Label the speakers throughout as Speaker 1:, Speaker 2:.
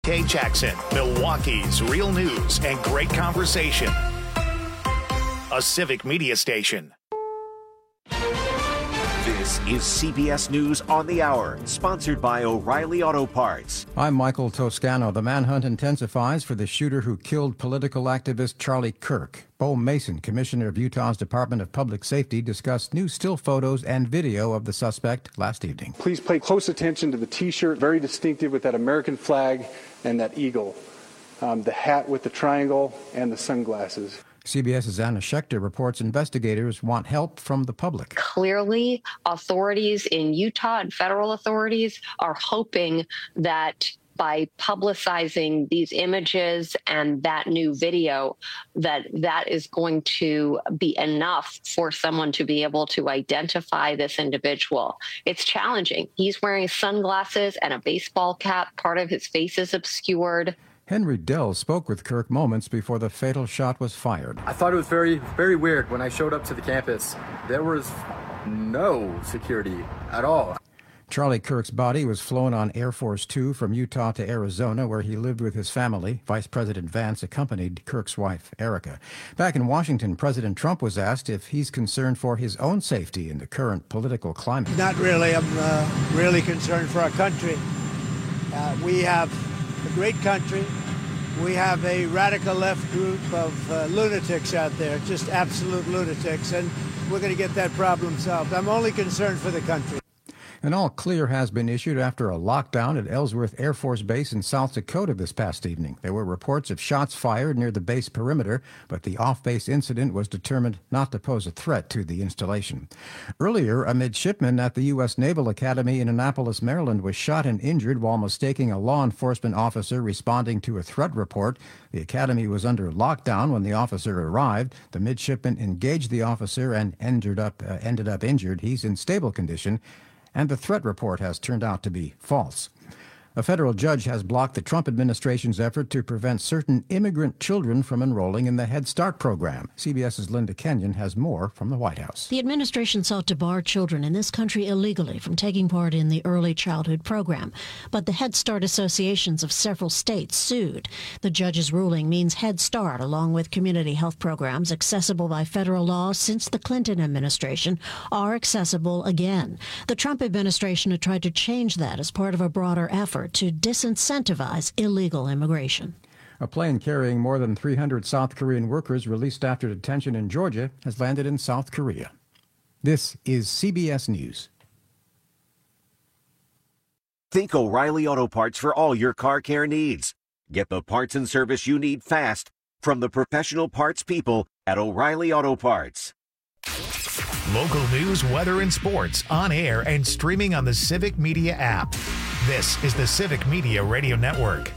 Speaker 1: Kay Jackson, Milwaukee's real news and great conversation. A Civic Media station.
Speaker 2: This is CBS News on the Hour, sponsored by O'Reilly Auto Parts.
Speaker 3: I'm Michael Toscano. The manhunt intensifies for the shooter who killed political activist Charlie Kirk. Bo Mason, commissioner of Utah's Department of Public Safety, discussed new still photos and video of the suspect last evening.
Speaker 4: Please pay close attention to the T-shirt, very distinctive with that American flag and that eagle, the hat with the triangle and the sunglasses.
Speaker 3: CBS's Anna Schechter reports investigators want help from the public.
Speaker 5: Clearly, authorities in Utah and federal authorities are hoping that by publicizing these images and that new video, that is going to be enough for someone to be able to identify this individual. It's challenging. He's wearing sunglasses and a baseball cap. Part of his face is obscured.
Speaker 3: Henry Dell spoke with Kirk moments before the fatal shot was fired.
Speaker 6: I thought it was very, very weird when I showed up to the campus. There was no security at all.
Speaker 3: Charlie Kirk's body was flown on Air Force Two from Utah to Arizona, where he lived with his family. Vice President Vance accompanied Kirk's wife, Erica. Back in Washington, President Trump was asked if he's concerned for his own safety in the current political climate.
Speaker 7: Not really. I'm really concerned for our country. We have a great country. We have a radical left group of lunatics out there, just absolute lunatics, and we're going to get that problem solved. I'm only concerned for the country.
Speaker 3: An all clear has been issued after a lockdown at Ellsworth Air Force Base in South Dakota this past evening. There were reports of shots fired near the base perimeter, but the off-base incident was determined not to pose a threat to the installation. Earlier, a midshipman at the U.S. Naval Academy in Annapolis, Maryland, was shot and injured while mistaking a law enforcement officer responding to a threat report. The academy was under lockdown when the officer arrived. The midshipman engaged the officer and ended up injured. He's in stable condition, and the threat report has turned out to be false. A federal judge has blocked the Trump administration's effort to prevent certain immigrant children from enrolling in the Head Start program. CBS's Linda Kenyon has more from the White House.
Speaker 8: The administration sought to bar children in this country illegally from taking part in the early childhood program. But the Head Start associations of several states sued. The judge's ruling means Head Start, along with community health programs accessible by federal law since the Clinton administration, are accessible again. The Trump administration had tried to change that as part of a broader effort to disincentivize illegal immigration.
Speaker 3: A plane carrying more than 300 South Korean workers released after detention in Georgia has landed in South Korea. This is CBS News.
Speaker 2: Think O'Reilly Auto Parts for all your car care needs. Get the parts and service you need fast from the professional parts people at O'Reilly Auto Parts.
Speaker 1: Local news, weather, and sports on air and streaming on the Civic Media app. This is the Civic Media Radio Network.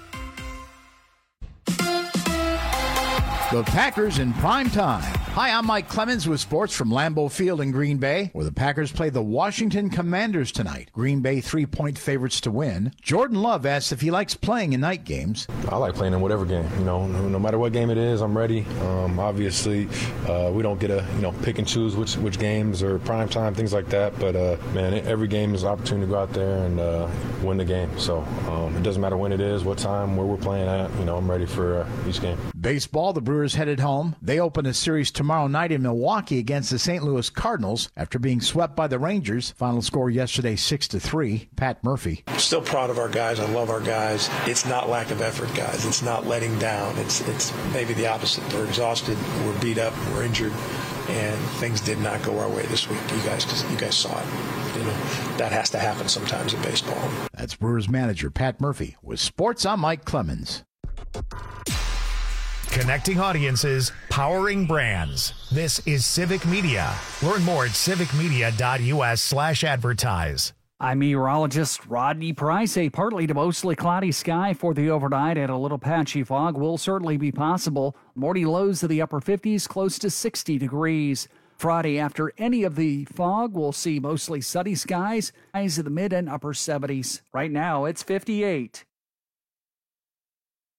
Speaker 9: The Packers in prime time. Hi, I'm Mike Clemens with sports from Lambeau Field in Green Bay, where the Packers play the Washington Commanders tonight. Green Bay 3-point favorites to win. Jordan Love asks if he likes playing in night games.
Speaker 10: I like playing in whatever game. No matter what game it is, I'm ready. Obviously, we don't get to pick and choose which games or prime time, things like that. But man, every game is an opportunity to go out there and win the game. So it doesn't matter when it is, what time, where we're playing at. I'm ready for each game.
Speaker 9: Baseball, the Brewers headed home. They open a series tomorrow night in Milwaukee against the St. Louis Cardinals after being swept by the Rangers. Final score yesterday 6-3. Pat Murphy.
Speaker 11: Still proud of our guys. I love our guys. It's not lack of effort, guys. It's not letting down. It's maybe the opposite. We're exhausted. We're beat up. We're injured. And things did not go our way this week. You guys saw it. That has to happen sometimes in baseball.
Speaker 9: That's Brewers manager Pat Murphy. With sports, I'm Mike Clemens.
Speaker 1: Connecting audiences, powering brands. This is Civic Media. Learn more at civicmedia.us/advertise.
Speaker 12: I'm meteorologist Rodney Price. A partly to mostly cloudy sky for the overnight and a little patchy fog will certainly be possible. Morning lows to the upper 50s, close to 60 degrees. Friday, after any of the fog, we'll see mostly sunny skies, highs in the mid and upper 70s. Right now, it's 58.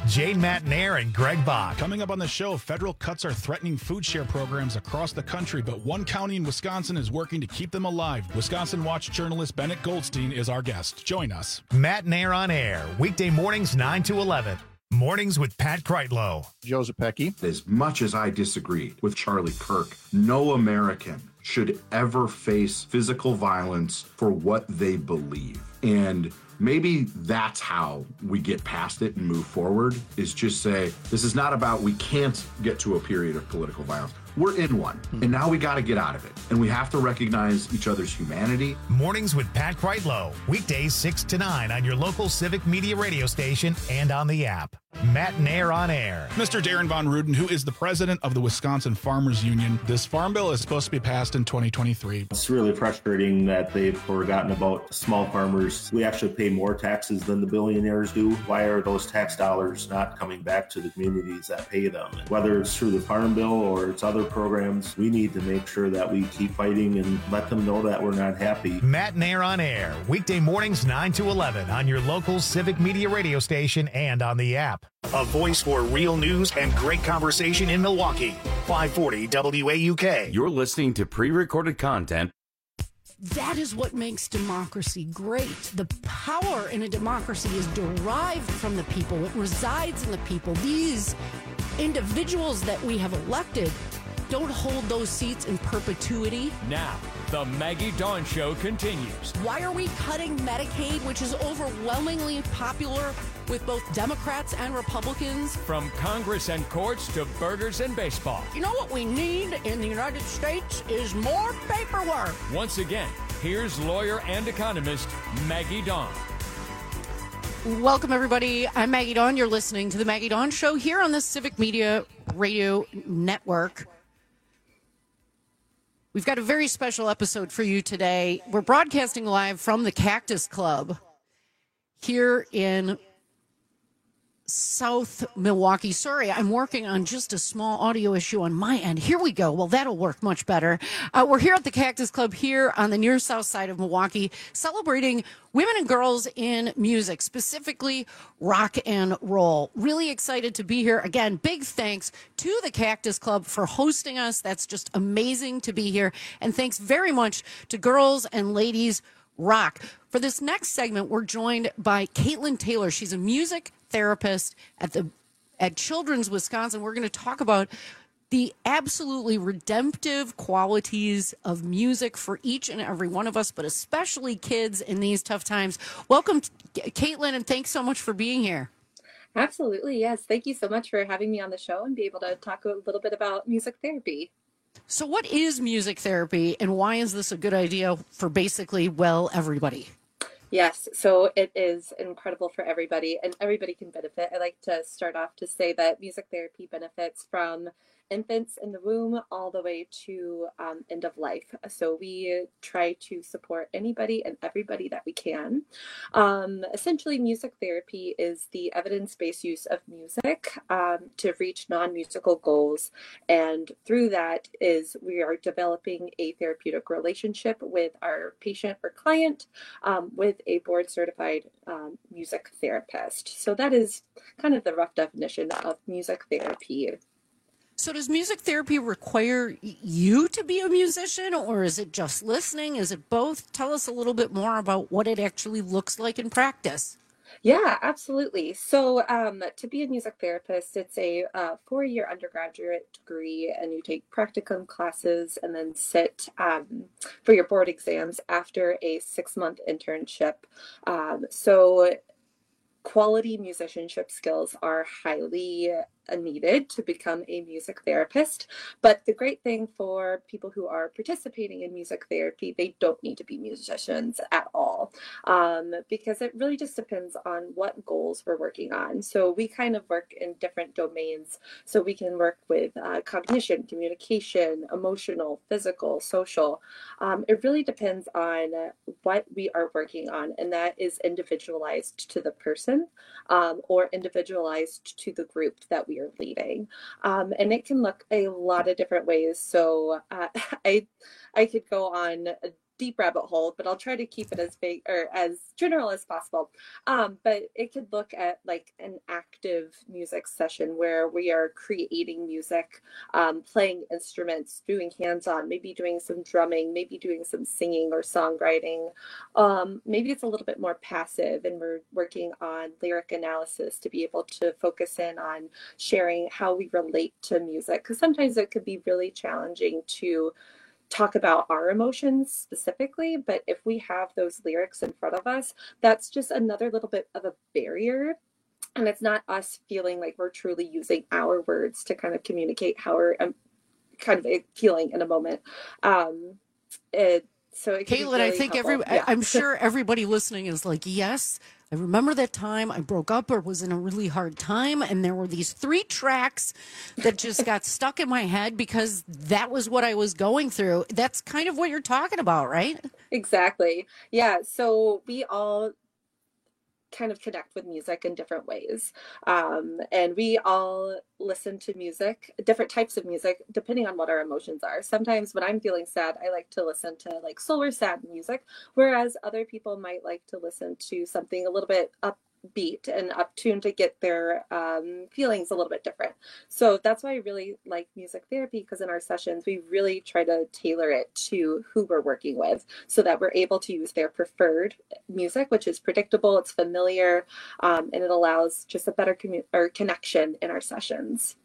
Speaker 1: Jane Matnair and Greg Bach.
Speaker 13: Coming up on the show, federal cuts are threatening food share programs across the country, but one county in Wisconsin is working to keep them alive. Wisconsin Watch journalist Bennett Goldstein is our guest. Join us.
Speaker 1: Matnair on Air, weekday mornings 9 to 11. Mornings with Pat Kreitlow.
Speaker 9: Joe Zepecki.
Speaker 14: As much as I disagree with Charlie Kirk, no American should ever face physical violence for what they believe. And maybe that's how we get past it and move forward, is just say, this is not about we can't get to a period of political violence. We're in one, and now we got to get out of it. And we have to recognize each other's humanity.
Speaker 1: Mornings with Pat Kreitlow, weekdays 6 to 9 on your local Civic Media radio station and on the app. Matnair on Air.
Speaker 13: Mr. Darren Von Ruden, who is the president of the Wisconsin Farmers Union. This farm bill is supposed to be passed in 2023.
Speaker 15: It's really frustrating that they've forgotten about small farmers. We actually pay more taxes than the billionaires do. Why are those tax dollars not coming back to the communities that pay them? And whether it's through the farm bill or it's other programs, we need to make sure that we keep fighting and let them know that we're not happy.
Speaker 1: Matnair on Air, weekday mornings 9 to 11 on your local Civic Media radio station and on the app. A voice for real news and great conversation in Milwaukee. 540 WAUK.
Speaker 16: You're listening to pre-recorded content.
Speaker 17: That is what makes democracy great. The power in a democracy is derived from the people. It resides in the people. These individuals that we have elected don't hold those seats in perpetuity.
Speaker 18: Now, the Maggie Dawn Show continues.
Speaker 17: Why are we cutting Medicaid, which is overwhelmingly popular with both Democrats and Republicans?
Speaker 18: From Congress and courts to burgers and baseball.
Speaker 17: You know what we need in the United States is more paperwork.
Speaker 18: Once again, here's lawyer and economist Maggie Dawn.
Speaker 17: Welcome, everybody. I'm Maggie Dawn. You're listening to the Maggie Dawn Show here on the Civic Media Radio Network. We've got a very special episode for you today. We're broadcasting live from the Cactus Club here in South Milwaukee. Sorry, I'm working on just a small audio issue on my end. Here we go. Well, that'll work much better. We're here at the Cactus Club here on the near south side of Milwaukee, celebrating women and girls in music, specifically rock and roll. Really excited to be here. Again, big thanks to the Cactus Club for hosting us. That's just amazing to be here. And thanks very much to Girls and Ladies Rock. For this next segment, we're joined by Caitlin Taylor. She's a music therapist at Children's Wisconsin. We're going to talk about the absolutely redemptive qualities of music for each and every one of us, but especially kids in these tough times. Welcome, Caitlin, and thanks so much for being here.
Speaker 19: Absolutely, yes. Thank you so much for having me on the show and be able to talk a little bit about music therapy.
Speaker 17: So what is music therapy, and why is this a good idea for basically, well, everybody?
Speaker 19: Yes, so it is incredible for everybody, and everybody can benefit. I like to start off to say that music therapy benefits from infants in the womb all the way to end of life. So we try to support anybody and everybody that we can. Essentially, music therapy is the evidence-based use of music to reach non-musical goals. And through that is we are developing a therapeutic relationship with our patient or client with a board-certified music therapist. So that is kind of the rough definition of music therapy.
Speaker 17: So does music therapy require you to be a musician, or is it just listening? Is it both? Tell us a little bit more about what it actually looks like in practice.
Speaker 19: Yeah, absolutely. So to be a music therapist, it's a 4-year undergraduate degree, and you take practicum classes and then sit for your board exams after a 6-month internship. So quality musicianship skills are highly needed to become a music therapist. But the great thing for people who are participating in music therapy, they don't need to be musicians at all, because it really just depends on what goals we're working on. So we kind of work in different domains. So we can work with cognition, communication, emotional, physical, social. It really depends on what we are working on, and that is individualized to the person or individualized to the group that we are leading. And it can look a lot of different ways. So I could go on deep rabbit hole, but I'll try to keep it as big or as general as possible. But it could look at like an active music session where we are creating music, playing instruments, doing hands-on, maybe doing some drumming, maybe doing some singing or songwriting. Maybe it's a little bit more passive and we're working on lyric analysis to be able to focus in on sharing how we relate to music, because sometimes it could be really challenging to talk about our emotions specifically, but if we have those lyrics in front of us, that's just another little bit of a barrier, and it's not us feeling like we're truly using our words to kind of communicate how we're kind of feeling in a moment. So it can
Speaker 17: Caitlin,
Speaker 19: really
Speaker 17: I think I'm sure everybody listening is like, yes, I remember that time I broke up or was in a really hard time, and there were these 3 tracks that just got stuck in my head because that was what I was going through. That's kind of what you're talking about, right?
Speaker 19: Exactly. Yeah. So we all kind of connect with music in different ways. And we all listen to music, different types of music, depending on what our emotions are. Sometimes when I'm feeling sad, I like to listen to like slow or sad music, whereas other people might like to listen to something a little bit upbeat and uptuned to get their feelings a little bit different. So that's why I really like music therapy, because in our sessions, we really try to tailor it to who we're working with so that we're able to use their preferred music, which is predictable, it's familiar, and it allows just a better connection in our sessions.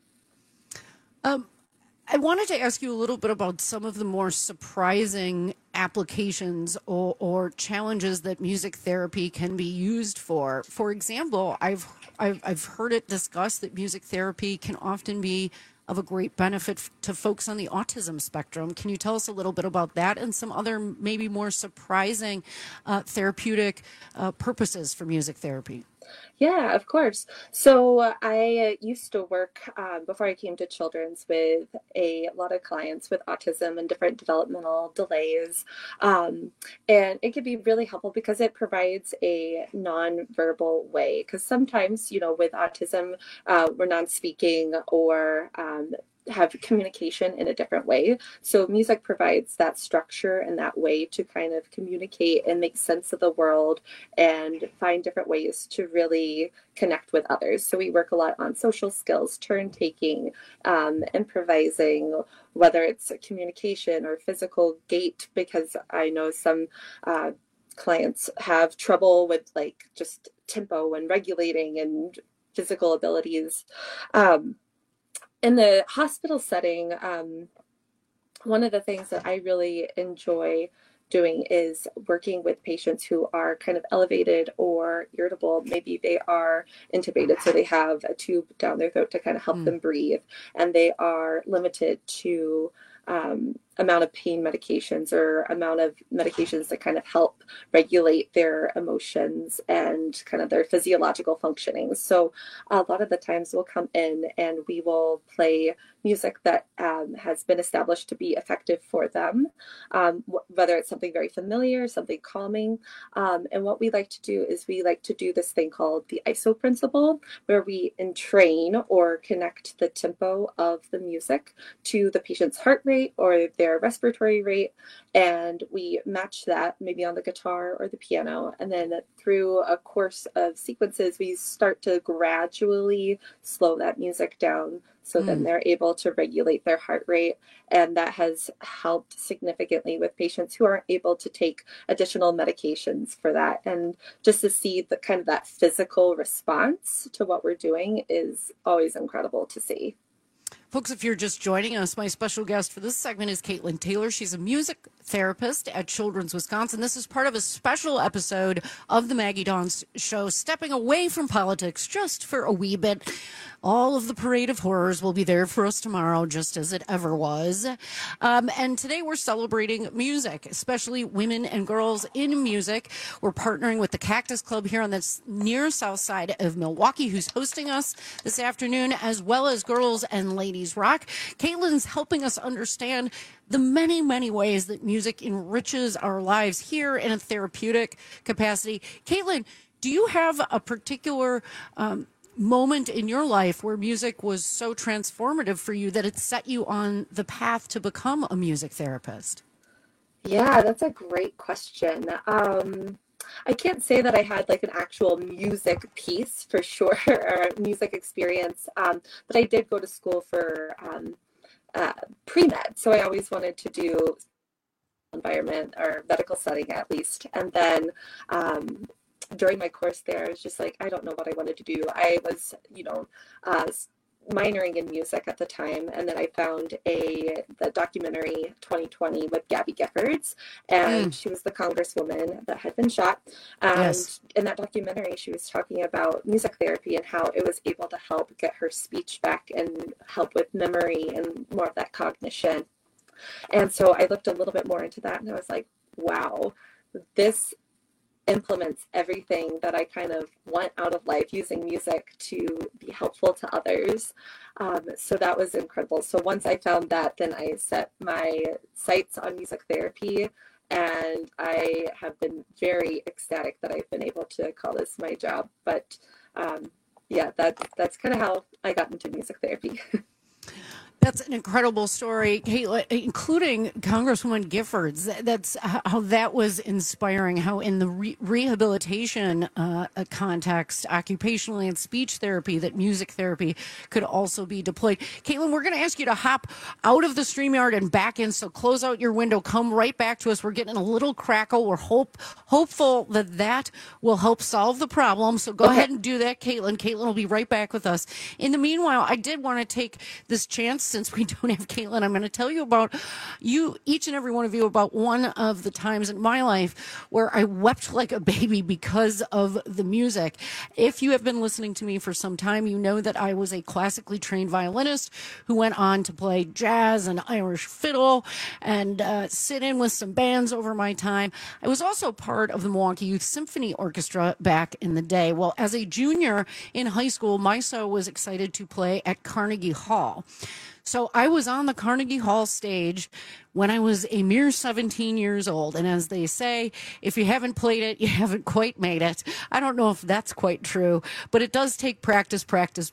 Speaker 17: I wanted to ask you a little bit about some of the more surprising applications or challenges that music therapy can be used for. For example, I've heard it discussed that music therapy can often be of a great benefit to folks on the autism spectrum. Can you tell us a little bit about that and some other maybe more surprising therapeutic purposes for music therapy?
Speaker 19: Yeah, of course. So I used to work before I came to Children's with a lot of clients with autism and different developmental delays. And it can be really helpful because it provides a nonverbal way. Because sometimes, with autism, we're non-speaking or have communication in a different way. So music provides that structure and that way to kind of communicate and make sense of the world and find different ways to really connect with others. So we work a lot on social skills, turn taking, improvising, whether it's communication or physical gait, because I know some clients have trouble with like just tempo and regulating and physical abilities. In the hospital setting, one of the things that I really enjoy doing is working with patients who are kind of elevated or irritable. Maybe they are intubated, so they have a tube down their throat to kind of help them breathe, and they are limited to amount of pain medications or amount of medications that kind of help regulate their emotions and kind of their physiological functioning. So a lot of the times we'll come in and we will play music that has been established to be effective for them, whether it's something very familiar, something calming. And what we like to do is we like to do this thing called the ISO principle, where we entrain or connect the tempo of the music to the patient's heart rate or their respiratory rate, and we match that maybe on the guitar or the piano, and then through a course of sequences we start to gradually slow that music down so then they're able to regulate their heart rate. And that has helped significantly with patients who aren't able to take additional medications for that. And just to see the kind of that physical response to what we're doing is always incredible to see.
Speaker 17: Folks, if you're just joining us, my special guest for this segment is Caitlin Taylor. She's a music therapist at Children's Wisconsin. This is part of a special episode of the Maggie Dawn's show, stepping away from politics just for a wee bit. All of the parade of horrors will be there for us tomorrow, just as it ever was. And today we're celebrating music, especially women and girls in music. We're partnering with the Cactus Club here on the near south side of Milwaukee, who's hosting us this afternoon, as well as Girls and Ladies Rock. Caitlin's helping us understand the many, many ways that music enriches our lives here in a therapeutic capacity. Caitlin, do you have a particular moment in your life where music was so transformative for you that it set you on the path to become a music therapist?
Speaker 19: Yeah, that's a great question. I can't say that I had like an actual music piece for sure, or music experience, but I did go to school for pre-med, so I always wanted to do environment or medical setting at least. And then during my course there, I was just like, I don't know what I wanted to do. I was, minoring in music at the time, and then I found the documentary 2020 with Gabby Giffords, and she was the congresswoman that had been shot. And in that documentary, she was talking about music therapy and how it was able to help get her speech back and help with memory and more of that cognition. And so I looked a little bit more into that, and I was like, wow, this implements everything that I kind of want out of life, using music to be helpful to others. So that was incredible. So once I found that, then I set my sights on music therapy, and I have been very ecstatic that I've been able to call this my job. But that's kind of how I got into music therapy.
Speaker 17: That's an incredible story, Caitlin, including Congresswoman Giffords. That's how that was inspiring, how in the rehabilitation context, occupational and speech therapy, that music therapy could also be deployed. Caitlin, we're going to ask you to hop out of the StreamYard and back in, so close out your window, come right back to us. We're getting a little crackle. We're hopeful that will help solve the problem, so go ahead and do that, Caitlin. Caitlin will be right back with us. In the meanwhile, I did want to take this chance, since we don't have Caitlin, I'm going to tell you about each and every one of you, about one of the times in my life where I wept like a baby because of the music. If you have been listening to me for some time, you know that I was a classically trained violinist who went on to play jazz and Irish fiddle and sit in with some bands over my time. I was also part of the Milwaukee Youth Symphony Orchestra back in the day. Well, as a junior in high school, MISO was excited to play at Carnegie Hall. So I was on the Carnegie Hall stage when I was a mere 17 years old. And as they say, if you haven't played it, you haven't quite made it. I don't know if that's quite true, but it does take practice.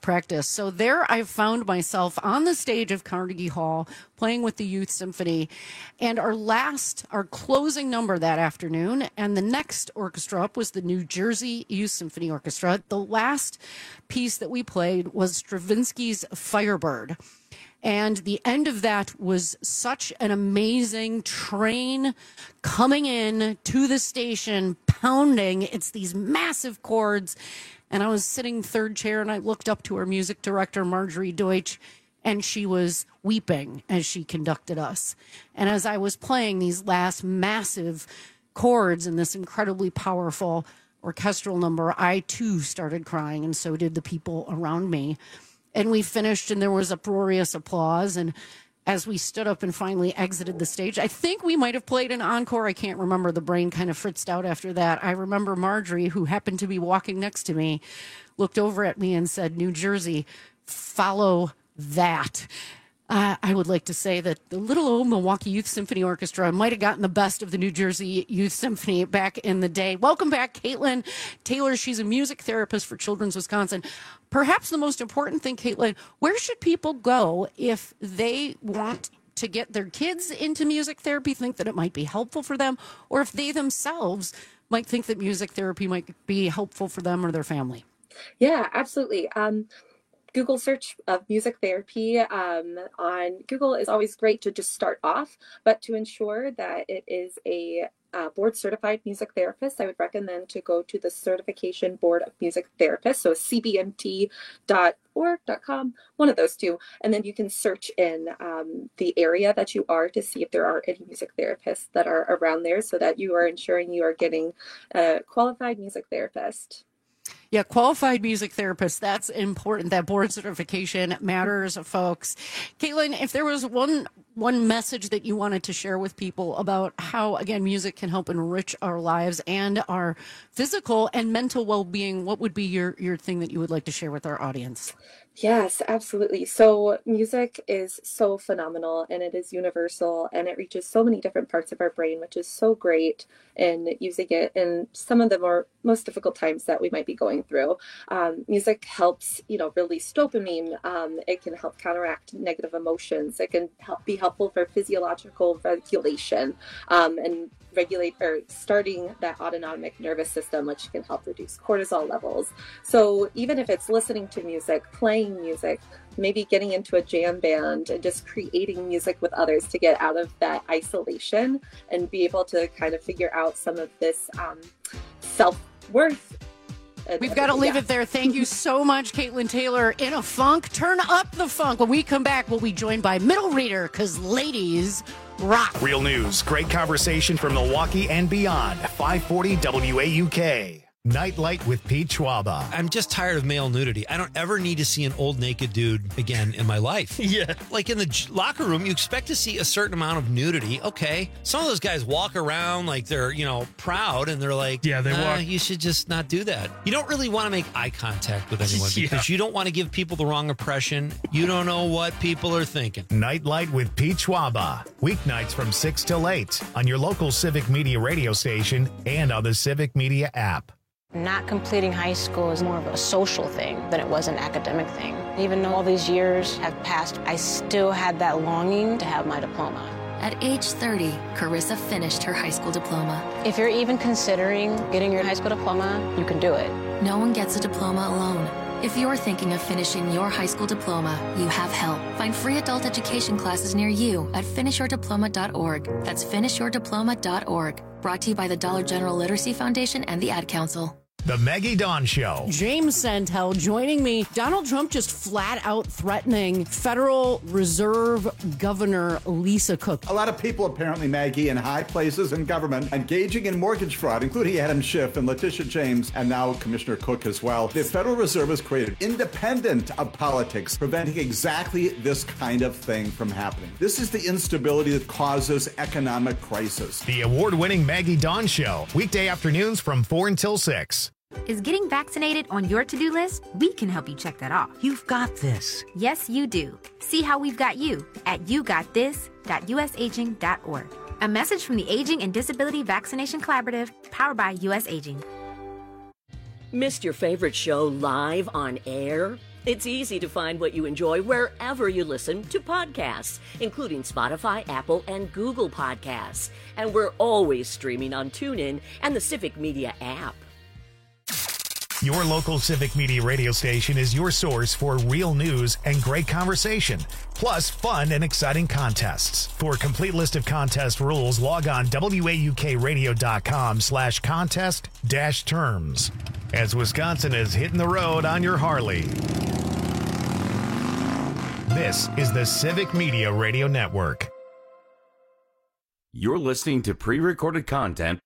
Speaker 17: So there I found myself on the stage of Carnegie Hall playing with the Youth Symphony. And our closing number that afternoon, and the next orchestra up was the New Jersey Youth Symphony Orchestra. The last piece that we played was Stravinsky's Firebird. And the end of that was such an amazing train coming in to the station, pounding. It's these massive chords. And I was sitting third chair, and I looked up to our music director, Marjorie Deutsch, and she was weeping as she conducted us. And as I was playing these last massive chords in this incredibly powerful orchestral number, I too started crying, and so did the people around me. And we finished, and there was uproarious applause. And as we stood up and finally exited the stage, I think we might have played an encore. I can't remember. The brain kind of fritzed out after that. I remember Marjorie, who happened to be walking next to me, looked over at me and said, "New Jersey, follow that." I would like to say that the little old Milwaukee Youth Symphony Orchestra might have gotten the best of the New Jersey Youth Symphony back in the day. Welcome back, Caitlin Taylor. She's a music therapist for Children's Wisconsin. Perhaps the most important thing, Caitlin, where should people go if they want to get their kids into music therapy, think that it might be helpful for them, or if they themselves might think that music therapy might be helpful for them or their family?
Speaker 19: Yeah, absolutely. Google search of music therapy on Google is always great to just start off, but to ensure that it is a board certified music therapist, I would recommend to go to the Certification Board of Music Therapists, so cbmt.org.com, one of those two, and then you can search in the area that you are to see if there are any music therapists that are around there, so that you are ensuring you are getting a qualified music therapist.
Speaker 17: Yeah, qualified music therapist. That's important. That board certification matters, folks. Caitlin, if there was one message that you wanted to share with people about how, again, music can help enrich our lives and our physical and mental well-being, what would be your thing that you would like to share with our audience?
Speaker 19: Yes, absolutely. So music is so phenomenal, and it is universal, and it reaches so many different parts of our brain, which is so great in using it in some of the most difficult times that we might be going through. Music helps, release dopamine. It can help counteract negative emotions. It can be helpful helpful for physiological regulation and regulate or starting that autonomic nervous system, which can help reduce cortisol levels. So even if it's listening to music, playing music, maybe getting into a jam band and just creating music with others to get out of that isolation and be able to kind of figure out some of this self-worth.
Speaker 17: We've got to leave it there. Thank you so much, Caitlin Taylor. In a Funk, turn up the funk. When we come back, we'll be joined by Middle Reader, because ladies rock.
Speaker 1: Real news, great conversation from Milwaukee and beyond. 540 WAUK. Nightlight with Pete Schwaba.
Speaker 20: I'm just tired of male nudity. I don't ever need to see an old naked dude again in my life.
Speaker 21: Yeah.
Speaker 20: Like in the locker room, you expect to see a certain amount of nudity. Okay. Some of those guys walk around like they're, proud, and they're like,
Speaker 21: yeah, they walk.
Speaker 20: You should just not do that. You don't really want to make eye contact with anyone because you don't want to give people the wrong impression. You don't know what people are thinking.
Speaker 1: Nightlight with Pete Schwaba. Weeknights from 6 till 8 on your local Civic Media radio station and on the Civic Media app.
Speaker 22: Not completing high school is more of a social thing than it was an academic thing. Even though all these years have passed, I still had that longing to have my diploma.
Speaker 23: At age 30, Carissa finished her high school diploma.
Speaker 22: If you're even considering getting your high school diploma, you can do it.
Speaker 23: No one gets a diploma alone. If you're thinking of finishing your high school diploma, you have help. Find free adult education classes near you at finishyourdiploma.org. That's finishyourdiploma.org. Brought to you by the Dollar General Literacy Foundation and the Ad Council.
Speaker 1: The Maggie Dawn Show.
Speaker 17: James Santel joining me. Donald Trump just flat out threatening Federal Reserve Governor Lisa Cook.
Speaker 24: A lot of people, apparently, Maggie, in high places in government engaging in mortgage fraud, including Adam Schiff and Letitia James, and now Commissioner Cook as well. The Federal Reserve has created independent of politics, preventing exactly this kind of thing from happening. This is the instability that causes economic crisis.
Speaker 1: The award-winning Maggie Dawn Show. Weekday afternoons from 4 until 6.
Speaker 25: Is getting vaccinated on your to-do list? We can help you check that off.
Speaker 26: You've got this.
Speaker 25: Yes, you do. See how we've got you at yougotthis.usaging.org. A message from the Aging and Disability Vaccination Collaborative, powered by US Aging.
Speaker 27: Missed your favorite show live on air? It's easy to find what you enjoy wherever you listen to podcasts, including Spotify, Apple, and Google Podcasts. And we're always streaming on TuneIn and the Civic Media app.
Speaker 1: Your local Civic Media radio station is your source for real news and great conversation, plus fun and exciting contests. For a complete list of contest rules, log on waukradio.com/contest-terms. As Wisconsin is hitting the road on your Harley. This is the Civic Media Radio Network.
Speaker 16: You're listening to pre-recorded content.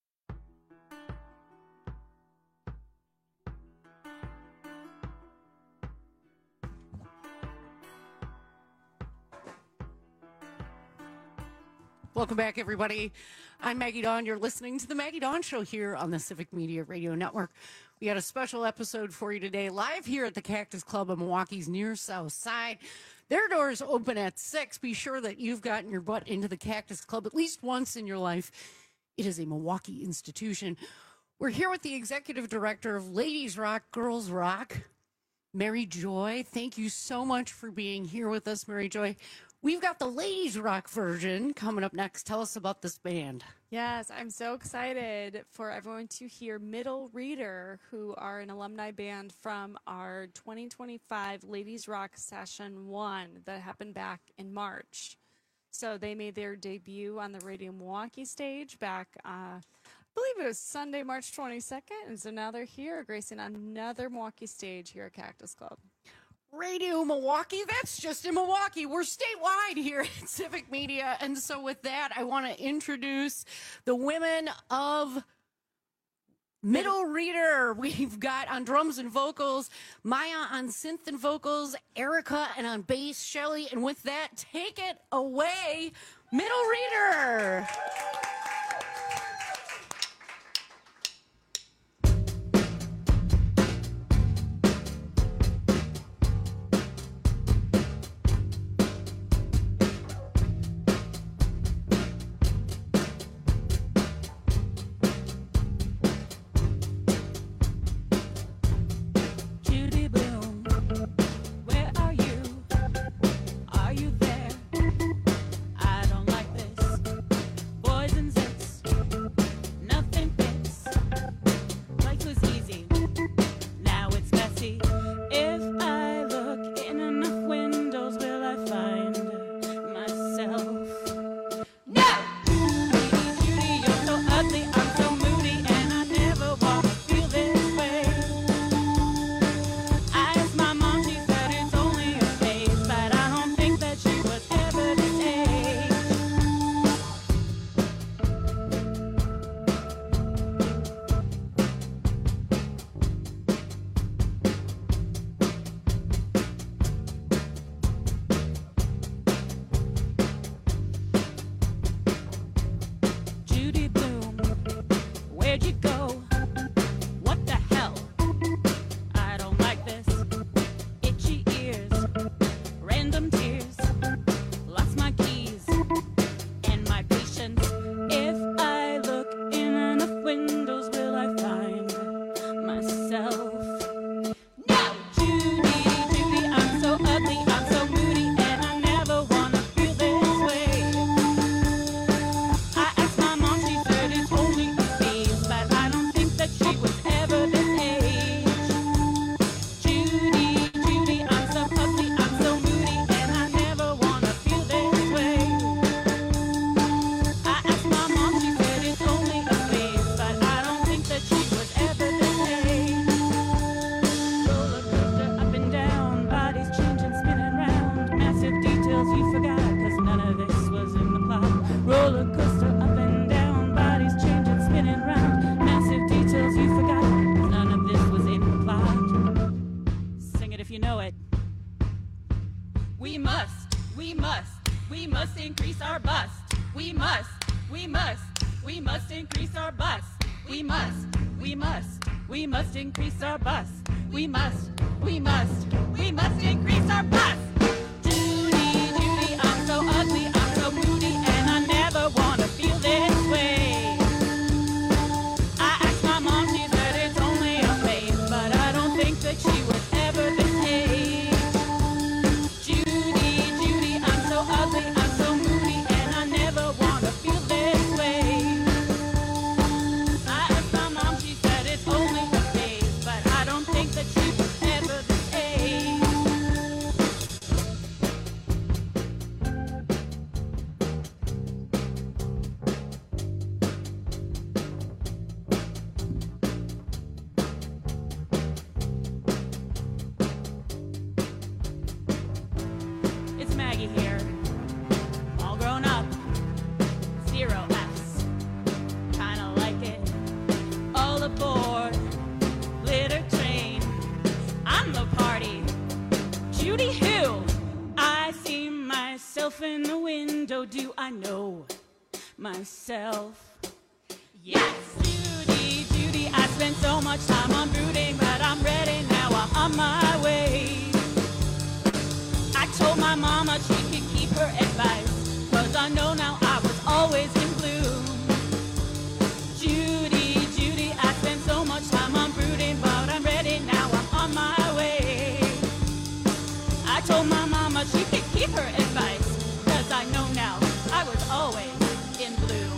Speaker 17: Welcome back, everybody. I'm Maggie Dawn. You're listening to the Maggie Dawn Show here on the Civic Media Radio Network. We got a special episode for you today, live here at the Cactus Club of Milwaukee's near South Side. Their doors open at 6. Be sure that you've gotten your butt into the Cactus Club at least once in your life. It is a Milwaukee institution. We're here with the executive director of Ladies Rock, Girls Rock, Mary Joy. Thank you so much for being here with us, Mary Joy. We've got the Ladies Rock version coming up next. Tell us about this band.
Speaker 28: Yes, I'm so excited for everyone to hear Middle Reader, who are an alumni band from our 2025 Ladies Rock Session 1 that happened back in March. So they made their debut on the Radio Milwaukee stage back, I believe it was Sunday, March 22nd. And so now they're here gracing another Milwaukee stage here at Cactus Club.
Speaker 17: Radio Milwaukee, that's just in Milwaukee. We're statewide here at Civic Media. And so with that, I want to introduce the women of Middle Reader. We've got on drums and vocals, Maya on synth and vocals, Erica, and on bass, Shelly. And with that, take it away, Middle Reader.
Speaker 29: I
Speaker 3: you know it. We must increase our bust. We must increase our bust. We must increase our bust. We must increase our bust. Judy, I'm so ugly, I'm so moody, and I never wanna feel this way. I asked my mom, she said it's only a phase, but I don't think that she would ever behave. Judy, I'm so ugly, I'm so moody, and I never wanna feel this way. I asked my mom, she said it's only a phase, but I don't think that she would ever behave. It's Maggie here, all grown up, 0 Fs, kinda like it, all aboard, glitter train, I'm the party, Judy who? I see myself in the window, do I know myself? Yes, Judy, I spent so much time on brooding, but I'm ready now, I'm on my way. I told my mama she could keep her advice, 'cause I know now I was always in bloom. Judy, I spent so much time on brooding, but I'm ready now, I'm on my way. I told my mama she could keep her advice, 'cause I know now I was always in bloom.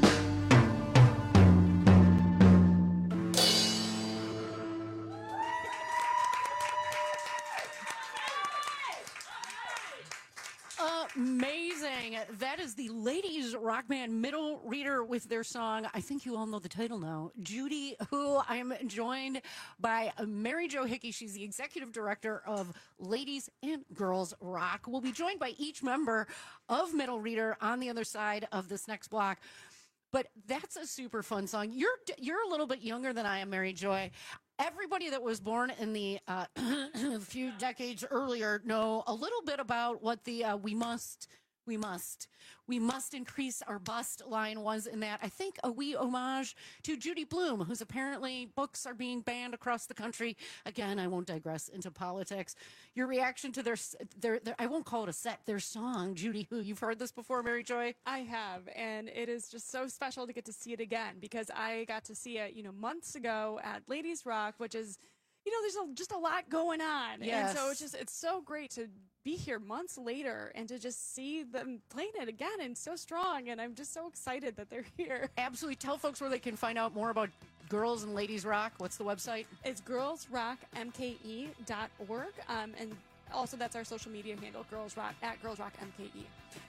Speaker 17: Amazing. That is the ladies rock band Middle Reader with their song. I think you all know the title now. Judy, who I am joined by Mary Jo Hickey. She's the executive director of Ladies and Girls Rock. We'll be joined by each member of Middle Reader on the other side of this next block. But that's a super fun song. You're a little bit younger than I am, Mary Joy. Everybody that was born in the few decades earlier know a little bit about what the we must increase our bust line was in that. I think a wee homage to Judy Blume, whose apparently books are being banned across the country. Again, I won't digress into politics. Your reaction to their I won't call it a set, their song, Judy Who. You've heard this before, Mary Joy?
Speaker 28: I have, and it is just so special to get to see it again, because I got to see it, months ago at Ladies Rock, which is, there's just a lot going on.
Speaker 17: Yes.
Speaker 28: And so it's so great to be here months later and to just see them playing it again and so strong. And I'm just so excited that they're here.
Speaker 17: Absolutely. Tell folks where they can find out more about Girls and Ladies Rock. What's the website?
Speaker 28: It's girlsrockmke.org. And also that's our social media handle, @girlsrockmke.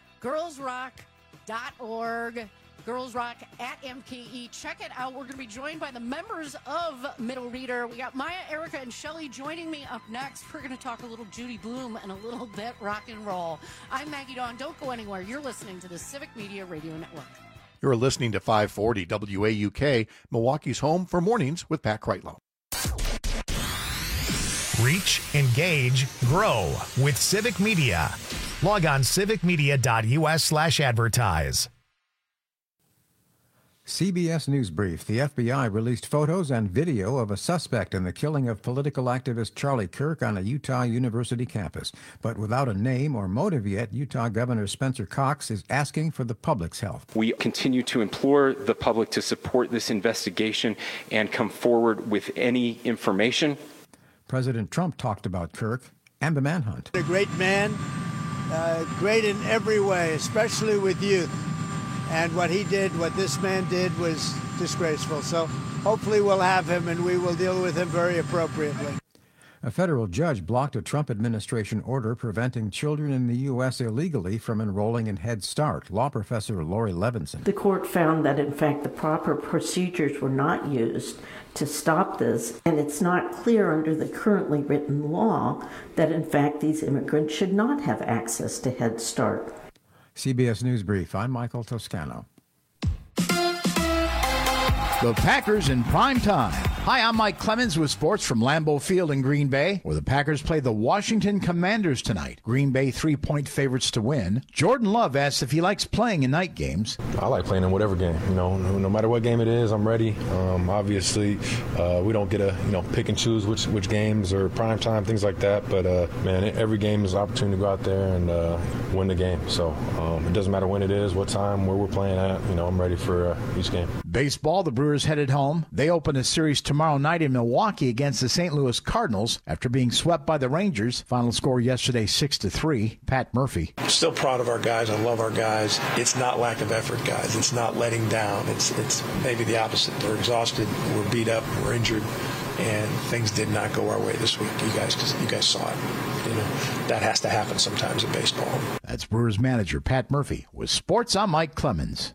Speaker 17: Girlsrock.org. Girls Rock at MKE. Check it out. We're going to be joined by the members of Middle Reader. We got Maya, Erica, and Shelly joining me up next. We're going to talk a little Judy Blume and a little bit rock and roll. I'm Maggie Dawn. Don't go anywhere. You're listening to the Civic Media Radio Network.
Speaker 9: You're listening to 540 WAUK, Milwaukee's home for mornings with Pat Kreitlow.
Speaker 1: Reach, engage, grow with Civic Media. Log on civicmedia.us/advertise.
Speaker 4: CBS News Brief. The FBI released photos and video of a suspect in the killing of political activist Charlie Kirk on a Utah University campus. But without a name or motive yet, Utah Governor Spencer Cox is asking for the public's help.
Speaker 5: We continue to implore the public to support this investigation and come forward with any information.
Speaker 4: President Trump talked about Kirk and the manhunt.
Speaker 6: A great man, great in every way, especially with youth. And what this man did was disgraceful. So hopefully we'll have him and we will deal with him very appropriately.
Speaker 4: A federal judge blocked a Trump administration order preventing children in the U.S. illegally from enrolling in Head Start. Law professor Lori Levinson.
Speaker 7: The court found that, in fact, the proper procedures were not used to stop this, and it's not clear under the currently written law that, in fact, these immigrants should not have access to Head Start.
Speaker 4: CBS News Brief. I'm Michael Toscano.
Speaker 9: The Packers in prime time Hi, I'm Mike Clemens with sports from Lambeau Field in Green Bay, where the Packers play the Washington Commanders tonight. Green Bay 3-point favorites to win. Jordan Love asks if he likes playing in night games.
Speaker 2: I like playing in whatever game. No matter what game it is, I'm ready. Obviously, we don't get to pick and choose which games or prime time, things like that. But man, every game is an opportunity to go out there and win the game. So it doesn't matter when it is, what time, where we're playing at. I'm ready for each game.
Speaker 9: Baseball, the Brewers headed home. They open a series tomorrow night in Milwaukee against the St. Louis Cardinals after being swept by the Rangers. Final score yesterday 6-3. Pat Murphy.
Speaker 8: I'm still proud of our guys. I love our guys. It's not lack of effort, guys. It's not letting down. It's maybe the opposite. We're exhausted. We're beat up. We're injured. And things did not go our way this week, you guys, because you guys saw it. That has to happen sometimes in baseball.
Speaker 9: That's Brewers manager Pat Murphy. With sports, I'm Mike Clemens.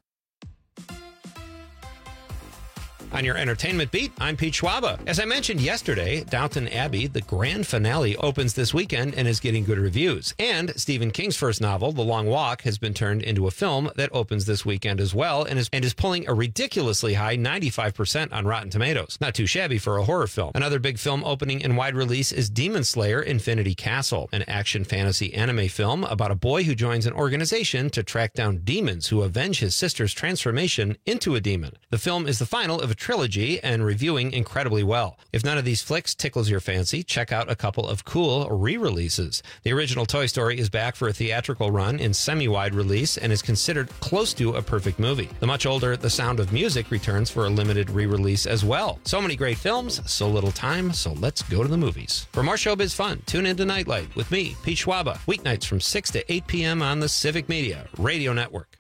Speaker 20: On your entertainment beat, I'm Pete Schwaba. As I mentioned yesterday, Downton Abbey, the grand finale, opens this weekend and is getting good reviews. And Stephen King's first novel, The Long Walk, has been turned into a film that opens this weekend as well and is pulling a ridiculously high 95% on Rotten Tomatoes. Not too shabby for a horror film. Another big film opening in wide release is Demon Slayer: Infinity Castle, an action fantasy anime film about a boy who joins an organization to track down demons who avenge his sister's transformation into a demon. The film is the final of a trilogy and reviewing incredibly well. If none of these flicks tickles your fancy, check out a couple of cool re-releases. The original Toy Story is back for a theatrical run in semi-wide release and is considered close to a perfect movie. The much older The Sound of Music returns for a limited re-release as well. So many great films, so little time, so let's go to the movies. For more showbiz fun, tune into Nightlight with me, Pete Schwaba, weeknights from 6 to 8 p.m. on the Civic Media Radio Network.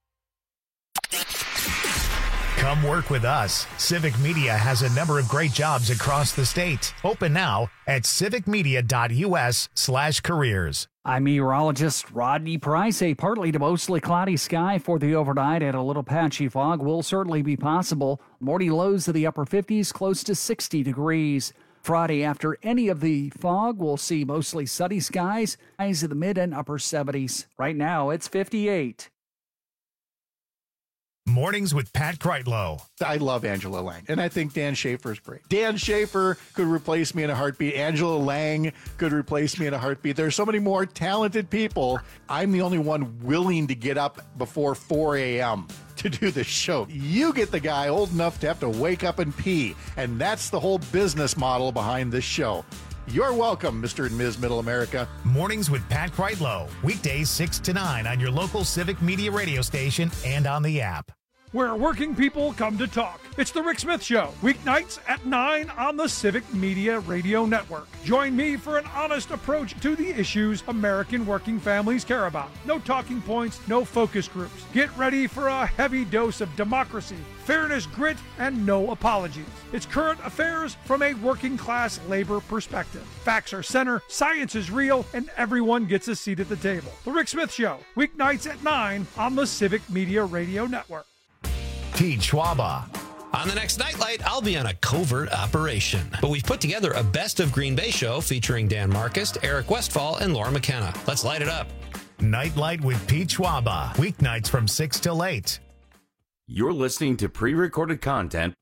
Speaker 1: Come work with us. Civic Media has a number of great jobs across the state. Open now at civicmedia.us/careers.
Speaker 10: I'm meteorologist Rodney Price. A partly to mostly cloudy sky for the overnight and a little patchy fog will certainly be possible. Morning lows to the upper 50s, close to 60 degrees. Friday, after any of the fog, we'll see mostly sunny skies, highs in the mid and upper 70s. Right now, it's 58.
Speaker 1: Mornings with Pat Kreitlow.
Speaker 11: I love Angela Lang, and I think Dan Schaefer is great. Dan Schaefer could replace me in a heartbeat. Angela Lang could replace me in a heartbeat. There's so many more talented people. I'm the only one willing to get up before 4 a.m. to do this show. You get the guy old enough to have to wake up and pee, and that's the whole business model behind this show. You're welcome, Mr. and Ms. Middle America.
Speaker 1: Mornings with Pat Kreitlow. Weekdays 6 to 9 on your local Civic Media radio station and on the app.
Speaker 12: Where working people come to talk. It's The Rick Smith Show, weeknights at 9 on the Civic Media Radio Network. Join me for an honest approach to the issues American working families care about. No talking points, no focus groups. Get ready for a heavy dose of democracy, fairness, grit, and no apologies. It's current affairs from a working class labor perspective. Facts are center, science is real, and everyone gets a seat at the table. The Rick Smith Show, weeknights at 9 on the Civic Media Radio Network.
Speaker 1: Pete Schwaba.
Speaker 20: On the next Nightlight, I'll be on a covert operation. But we've put together a Best of Green Bay show featuring Dan Marcus, Eric Westfall, and Laura McKenna. Let's light it up.
Speaker 1: Nightlight with Pete Schwaba. Weeknights from 6 till 8.
Speaker 16: You're listening to pre-recorded content.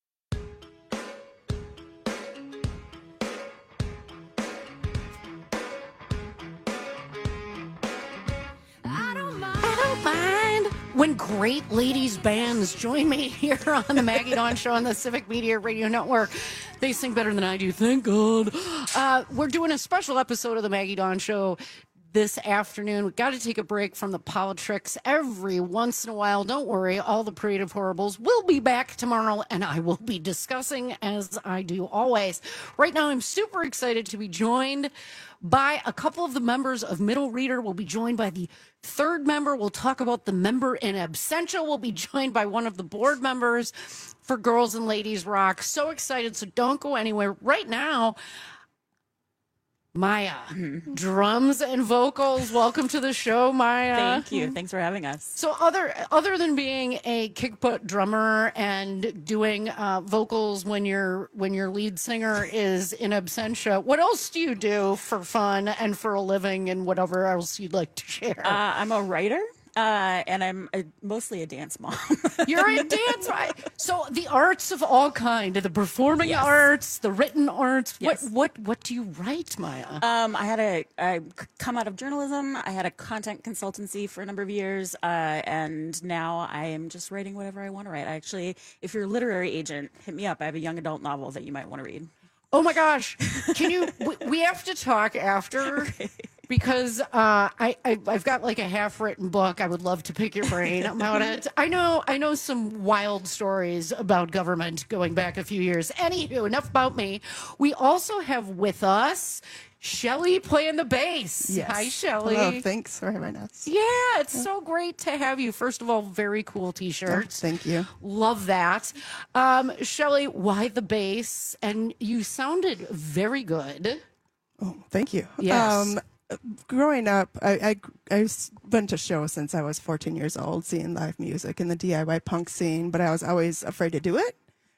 Speaker 17: When great ladies bands join me here on the Maggie Dawn Show on the Civic Media Radio Network. They sing better than I do, thank God. We're doing a special episode of the Maggie Dawn Show this afternoon. We've got to take a break from the politics every once in a while. Don't worry, all the creative horribles will be back tomorrow, and I will be discussing as I do always. Right now, I'm super excited to be joined by a couple of the members of Middle Reader. We'll be joined by the third member. We'll talk about the member in absentia. We'll be joined by one of the board members for Girls and Ladies Rock. So excited, so don't go anywhere. Right now, Maya, drums and vocals. Welcome to the show, Maya.
Speaker 14: Thank you. Thanks for having us.
Speaker 17: So other than being a kick-butt drummer and doing vocals when your lead singer is in absentia, what else do you do for fun and for a living and whatever else you'd like to share?
Speaker 14: I'm a writer.
Speaker 13: And I'm mostly a dance mom.
Speaker 17: You're a dance, right? So the arts of all kind, the performing arts, the written arts.
Speaker 13: Yes.
Speaker 17: What do you write, Maya?
Speaker 13: I come out of journalism. I had a content consultancy for a number of years, and now I am just writing whatever I want to write. Actually, if you're a literary agent, hit me up. I have a young adult novel that you might want to read.
Speaker 17: Oh my gosh! Can you? We have to talk after. Okay. Because I've got like a half-written book. I would love to pick your brain about it. I know some wild stories about government going back a few years. Anywho, enough about me. We also have with us Shelly playing the bass.
Speaker 14: Yes.
Speaker 17: Hi, Shelly.
Speaker 14: Hello, thanks for having us.
Speaker 17: Yeah, it's so great to have you. First of all, very cool T-shirts.
Speaker 14: Thank you.
Speaker 17: Love that. Shelly, why the bass? And you sounded very good.
Speaker 14: Oh, thank you.
Speaker 17: Yes.
Speaker 14: Growing up, I went to shows since I was 14 years old, seeing live music in the DIY punk scene, but I was always afraid to do it.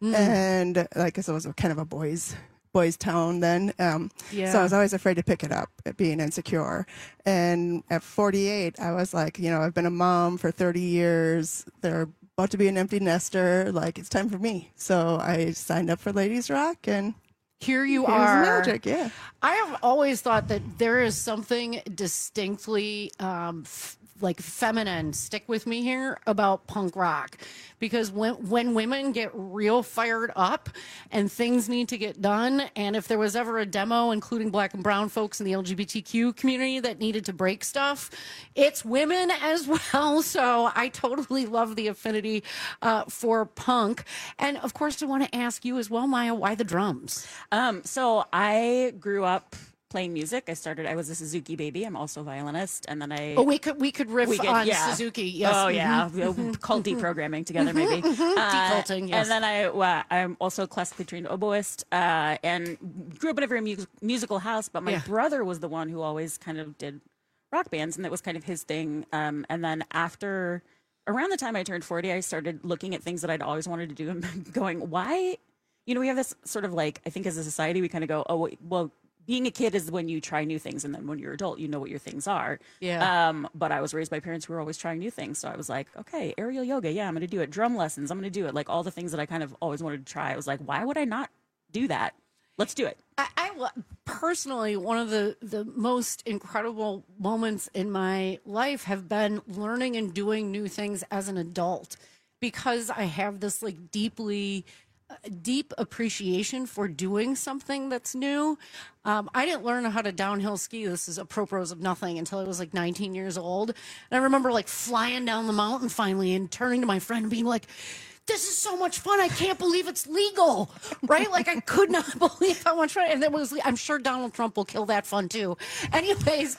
Speaker 14: And like, it was kind of a boys' town then. So I was always afraid to pick it up, being insecure. And at 48, I was like, I've been a mom for 30 years. They're about to be an empty nester. Like, it's time for me. So I signed up for Ladies Rock, and
Speaker 17: here you
Speaker 14: here's
Speaker 17: are.
Speaker 14: Magic, yeah.
Speaker 17: I have always thought that there is something distinctly like feminine, stick with me here, about punk rock. Because when women get real fired up and things need to get done, and if there was ever a demo, including black and brown folks in the LGBTQ community, that needed to break stuff, it's women as well. So I totally love the affinity for punk. And of course, I want to ask you as well, Maya, why the drums?
Speaker 13: So I grew up playing music. I was a Suzuki baby. I'm also a violinist, and then we could riff on Suzuki. Yes. Oh yeah, cult deprogramming together maybe.
Speaker 17: Deculting. Yes.
Speaker 13: And then I'm also a classically trained oboist, and grew up in a very musical house. But my brother was the one who always kind of did rock bands, and that was kind of his thing. And then around the time I turned 40, I started looking at things that I'd always wanted to do and going, why? We have this sort of like, I think as a society, we kind of go, oh, well, being a kid is when you try new things, and then when you're adult, you know what your things are.
Speaker 17: Yeah.
Speaker 13: But I was raised by parents who were always trying new things. So I was like, okay, aerial yoga. Yeah, I'm going to do it. Drum lessons. I'm going to do it. Like all the things that I kind of always wanted to try. I was like, why would I not do that? Let's do it.
Speaker 17: I personally, one of the most incredible moments in my life have been learning and doing new things as an adult, because I have this like deep appreciation for doing something that's new. I didn't learn how to downhill ski. This is apropos of nothing until I was like 19 years old. And I remember like flying down the mountain finally and turning to my friend and being like, this is so much fun. I can't believe it's legal, right? Like I could not believe how much fun. And I'm sure Donald Trump will kill that fun too. Anyways,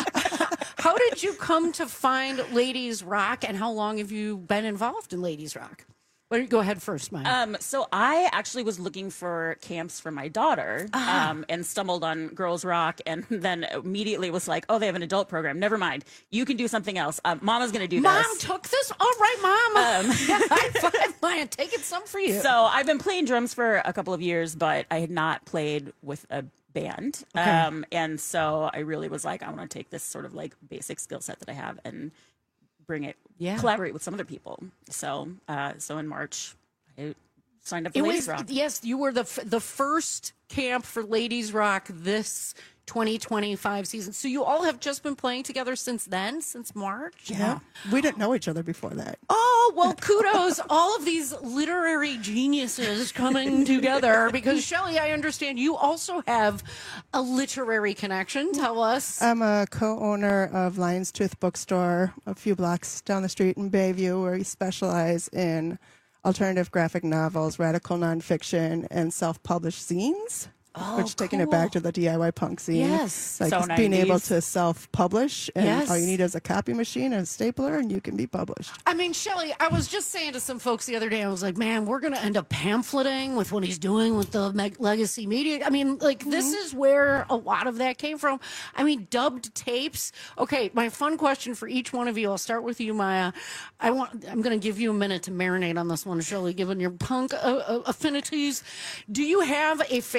Speaker 17: how did you come to find Ladies Rock, and how long have you been involved in Ladies Rock? Go ahead first, Maya.
Speaker 13: So I actually was looking for camps for my daughter, and stumbled on Girls Rock, and then immediately was like, oh, they have an adult program. Never mind. You can do something else. Mama's going to do this.
Speaker 17: Mom took this? All right, Mom. High five, Maya. Taking some for you.
Speaker 13: So I've been playing drums for a couple of years, but I had not played with a band. Okay. And so I really was like, I want to take this sort of like basic skill set that I have and bring it, collaborate with some other people. So in March, I signed up for Ladies Rock.
Speaker 17: Yes, you were the first camp for Ladies Rock this 2025 season. So you all have just been playing together since March?
Speaker 14: Yeah. We didn't know each other before that.
Speaker 17: Oh, well, kudos. All of these literary geniuses coming together, because Shelly, I understand you also have a literary connection. Tell us.
Speaker 14: I'm a co-owner of Lion's Tooth Bookstore a few blocks down the street in Bayview, where we specialize in alternative graphic novels, radical nonfiction, and self-published zines. Which taking it back to the DIY punk scene.
Speaker 17: Yes.
Speaker 14: Like
Speaker 17: so
Speaker 14: being
Speaker 17: 90s.
Speaker 14: able to self-publish, and all you need is a copy machine and a stapler, and you can be published.
Speaker 17: I mean, Shelly, I was just saying to some folks the other day, I was like, man, we're going to end up pamphleting with what he's doing with the legacy media. I mean, like, this is where a lot of that came from. I mean, dubbed tapes. Okay, my fun question for each one of you, I'll start with you, Maya. I'm going to give you a minute to marinate on this one, Shelly, given your punk affinities. Do you have a favorite boot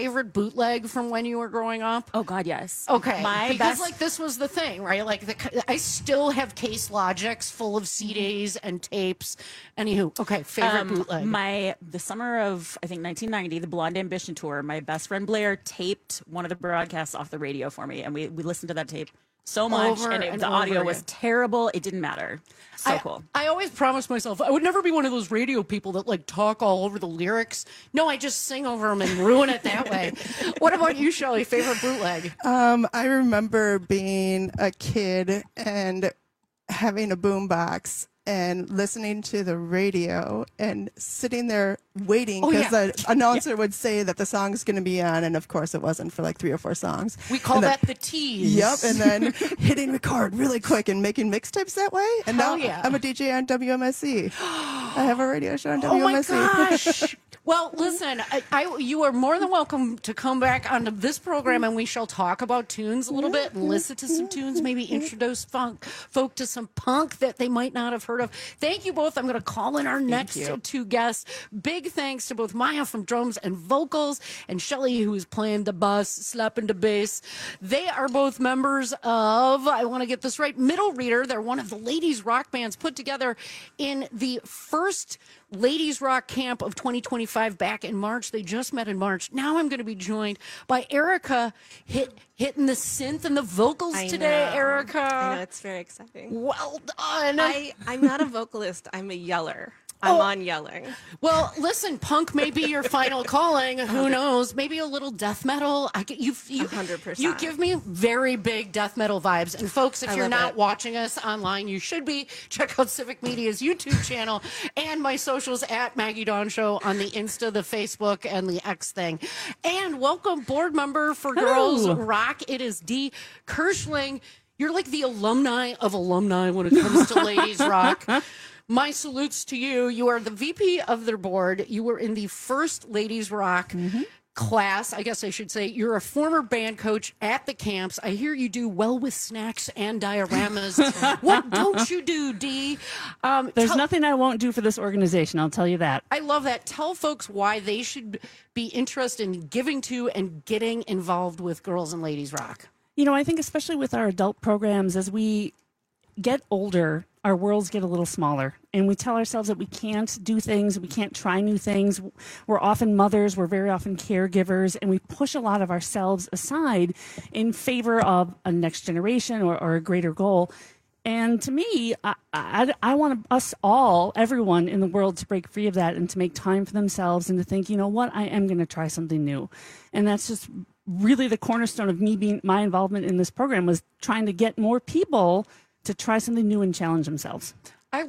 Speaker 17: bootleg from when you were growing up?
Speaker 13: Oh God, yes.
Speaker 17: Okay,
Speaker 13: My
Speaker 17: because
Speaker 13: best-
Speaker 17: like this was the thing, right? Like I still have Case Logics full of CDs and tapes. Anywho, okay, favorite bootleg.
Speaker 13: The summer of I think 1990, the Blonde Ambition tour. My best friend Blair taped one of the broadcasts off the radio for me, and we listened to that tape so much, and the audio was terrible. It didn't matter. So cool.
Speaker 17: I always promised myself I would never be one of those radio people that like talk all over the lyrics. No, I just sing over them and ruin it that way. What about you, Shelley? Favorite bootleg?
Speaker 14: I remember being a kid and having a boombox and listening to the radio and sitting there waiting because the announcer would say that the song's going to be on, and of course it wasn't for like 3 or 4 songs.
Speaker 17: We call that the tease.
Speaker 14: Yep, and then hitting record really quick and making mixtapes that way. And now I'm a DJ on WMSC. I have a radio show on WMSC.
Speaker 17: Oh my gosh. Well, listen, you are more than welcome to come back onto this program, and we shall talk about tunes a little bit and listen to some tunes, maybe introduce folk to some punk that they might not have heard of. Thank you both. I'm going to call in our next 2 guests. Big thanks to both Maya from drums and vocals and Shelley, who is playing the bass, slapping the bass. They are both members of, I want to get this right, Middle Reader. They're one of the ladies rock bands put together in the first Ladies Rock Camp of 2025 back in March. They just met in March. Now I'm going to be joined by Erica hitting the synth and the vocals today, Erica.
Speaker 15: I know, it's very exciting.
Speaker 17: Well done.
Speaker 15: I'm not a vocalist. I'm a yeller. I'm on yelling.
Speaker 17: Well, listen, punk may be your final calling. Who knows? Maybe a little death metal. You
Speaker 15: 100%.
Speaker 17: You give me very big death metal vibes. And folks, if you're not watching us online, you should be. Check out Civic Media's YouTube channel and my socials at Maggie Dawn Show on the Insta, the Facebook, and the X thing. And welcome board member for Girls Rock. It is Dee Kirschling. You're like the alumni of alumni when it comes to Ladies Rock. My salutes to you. You are the VP of their board. You were in the first Ladies Rock class, I guess I should say. You're a former band coach at the camps. I hear you do well with snacks and dioramas. What don't you do, Dee?
Speaker 18: There's nothing I won't do for this organization, I'll tell you that.
Speaker 17: I love that. Tell folks why they should be interested in giving to and getting involved with Girls and Ladies Rock.
Speaker 18: You know, I think especially with our adult programs, as we get older, our worlds get a little smaller, and we tell ourselves that we can't do things, we can't try new things. We're often mothers, we're very often caregivers, and we push a lot of ourselves aside in favor of a next generation or a greater goal. And to me, I want us all, everyone in the world, to break free of that and to make time for themselves and to think, you know what, I am going to try something new. And that's just really the cornerstone of my involvement in this program, was trying to get more people to try something new and challenge themselves.
Speaker 17: I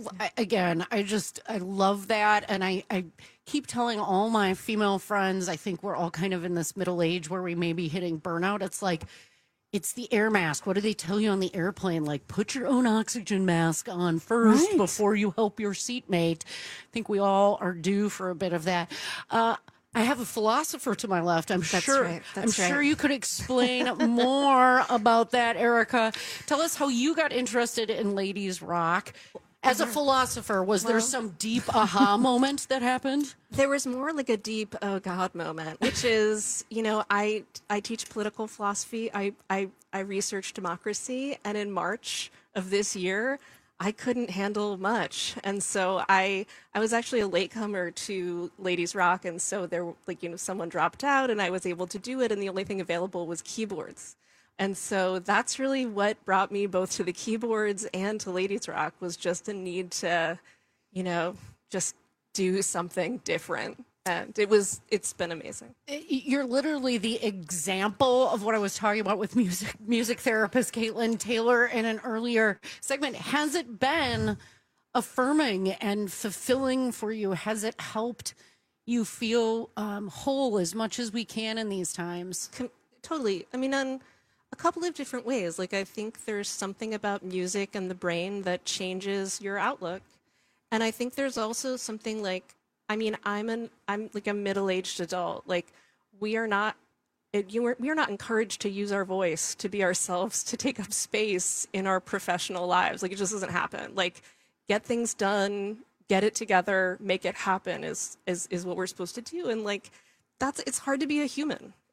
Speaker 17: love that. And I keep telling all my female friends, I think we're all kind of in this middle age where we may be hitting burnout. It's like, it's the air mask. What do they tell you on the airplane? Like, put your own oxygen mask on first before you help your seatmate. I think we all are due for a bit of that. I have a philosopher to my left. I'm sure you could explain more about that, Erica. Tell us how you got interested in Ladies Rock. As a philosopher, was there some deep aha moment that happened?
Speaker 15: There was more like a deep, oh God moment, which is, you know, I teach political philosophy. I research democracy. And in March of this year, I couldn't handle much. And so I was actually a latecomer to Ladies Rock. And so there, like, you know, someone dropped out and I was able to do it. And the only thing available was keyboards. And so that's really what brought me both to the keyboards and to Ladies Rock, was just a need to, you know, just do something different. And it's been amazing.
Speaker 17: You're literally the example of what I was talking about with music therapist Caitlin Taylor in an earlier segment. Has it been affirming and fulfilling for you? Has it helped you feel whole as much as we can in these times?
Speaker 15: Totally. I mean, on a couple of different ways. Like, I think there's something about music and the brain that changes your outlook. And I think there's also something like, I mean, I'm like a middle-aged adult. Like, we are not encouraged to use our voice, to be ourselves, to take up space in our professional lives. Like, it just doesn't happen. Like, get things done, get it together, make it happen is what we're supposed to do. And like, it's hard to be a human.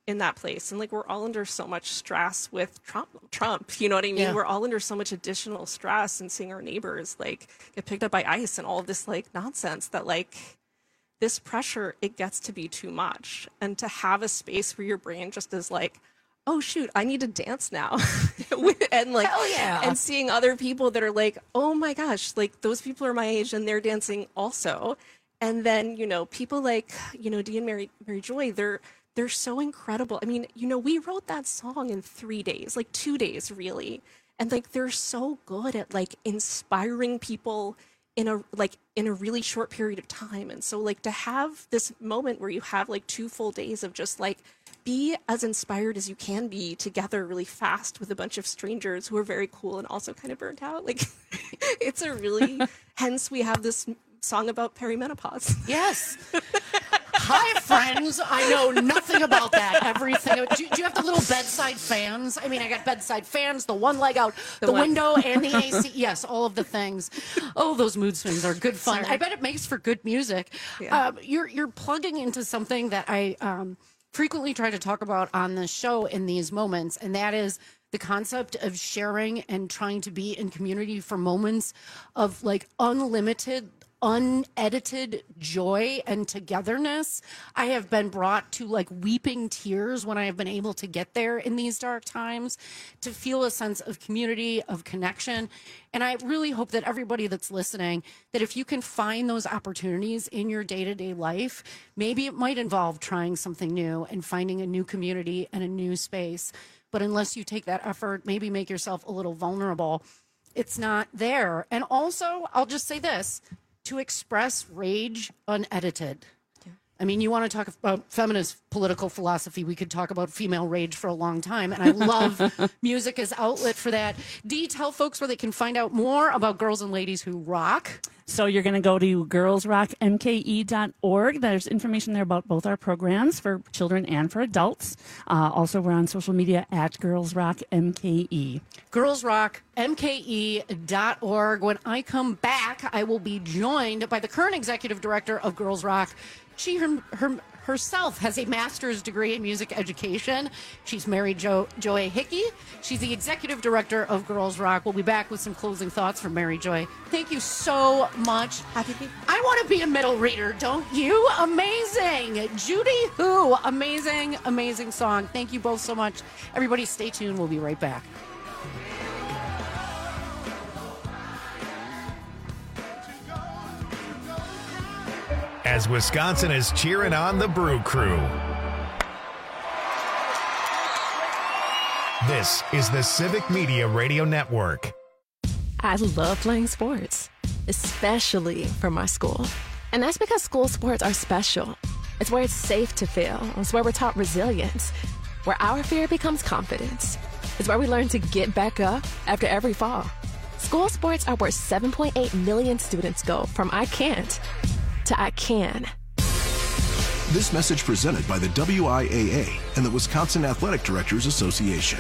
Speaker 15: in that place. And like, we're all under so much stress with Trump, you know what I mean?
Speaker 17: Yeah.
Speaker 15: We're all under so much additional stress and seeing our neighbors like get picked up by ICE and all of this like nonsense that like this pressure, it gets to be too much. And to have a space where your brain just is like, oh shoot, I need to dance now. And like,
Speaker 17: hell yeah.
Speaker 15: And seeing other people that are like, oh my gosh, like those people are my age and they're dancing also. And then, you know, people like, you know, Dee and Mary Joy, they're so incredible. I mean, you know, we wrote that song in 3 days, like 2 days really. And like, they're so good at like inspiring people in a really short period of time. And so like to have this moment where you have like 2 full days of just like be as inspired as you can be together really fast with a bunch of strangers who are very cool and also kind of burnt out. Like it's a really, hence we have this song about perimenopause.
Speaker 17: Yes. Hi, friends. I know nothing about that. Everything. Do you have the little bedside fans? I mean, I got bedside fans, the one leg out the window, and the AC. Yes, all of the things. Oh, those mood swings are good fun.
Speaker 15: Sorry.
Speaker 17: I bet it makes for good music.
Speaker 15: Yeah.
Speaker 17: You're plugging into something that I frequently try to talk about on the show in these moments, and that is the concept of sharing and trying to be in community for moments of like unlimited, unedited joy and togetherness. I have been brought to like weeping tears when I have been able to get there in these dark times, to feel a sense of community, of connection. And I really hope that everybody that's listening, that if you can find those opportunities in your day-to-day life, maybe it might involve trying something new and finding a new community and a new space. But unless you take that effort, maybe make yourself a little vulnerable, it's not there. And also, I'll just say this, to express rage unedited. Yeah. I mean, you want to talk about feminist political philosophy, we could talk about female rage for a long time, and I love music as outlet for that. Dee, tell folks where they can find out more about Girls and Ladies Who Rock.
Speaker 18: So you're going to go to girlsrockmke.org. There's information there about both our programs for children and for adults. Also, we're on social media at girlsrockmke.
Speaker 17: girlsrockmke.org. When I come back, I will be joined by the current executive director of Girls Rock. She herself has a master's degree in music education. She's Mary Joy Hickey. She's the executive director of Girls Rock. We'll be back with some closing thoughts from Mary Joy. Thank you so much. I want to be a middle reader, don't you? Amazing. Judy Who. Amazing, amazing song. Thank you both so much. Everybody stay tuned. We'll be right back.
Speaker 1: As Wisconsin is cheering on the Brew Crew. This is the Civic Media Radio Network.
Speaker 19: I love playing sports, especially for my school. And that's because school sports are special. It's where it's safe to fail. It's where we're taught resilience, where our fear becomes confidence. It's where we learn to get back up after every fall. School sports are where 7.8 million students go from I can't to I can.
Speaker 21: This message presented by the WIAA and the Wisconsin Athletic Directors Association.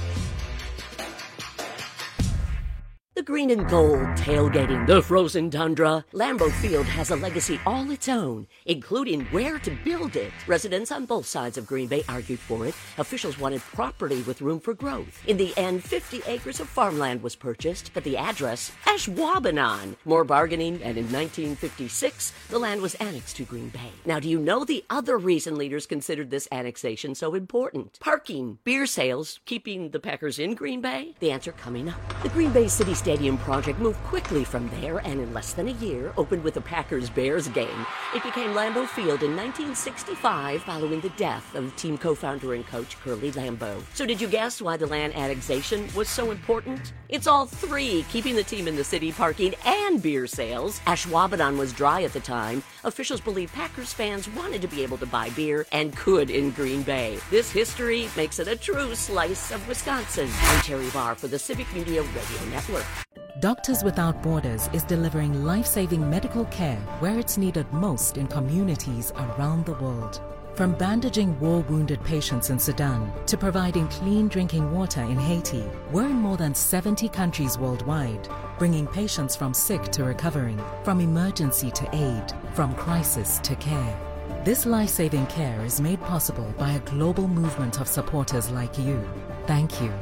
Speaker 22: The green and gold tailgating the frozen tundra. Lambeau Field has a legacy all its own, including where to build it. Residents on both sides of Green Bay argued for it. Officials wanted property with room for growth. In the end, 50 acres of farmland was purchased, but the address, Ashwaubenon. More bargaining, and in 1956, the land was annexed to Green Bay. Now, do you know the other reason leaders considered this annexation so important? Parking, beer sales, keeping the Packers in Green Bay? The answer coming up. The Green Bay City Stadium project moved quickly from there and in less than a year opened with a Packers-Bears game. It became Lambeau Field in 1965 following the death of team co-founder and coach Curly Lambeau. So did you guess why the land annexation was so important? It's all three, keeping the team in the city, parking, and beer sales. Ashwaubenon was dry at the time. Officials believe Packers fans wanted to be able to buy beer and could in Green Bay. This history makes it a true slice of Wisconsin. I'm Terry Barr for the Civic Media Radio Network.
Speaker 23: Doctors Without Borders is delivering life-saving medical care where it's needed most in communities around the world. From bandaging war-wounded patients in Sudan to providing clean drinking water in Haiti, we're in more than 70 countries worldwide, bringing patients from sick to recovering, from emergency to aid, from crisis to care. This life-saving care is made possible by a global movement of supporters like you. Thank you.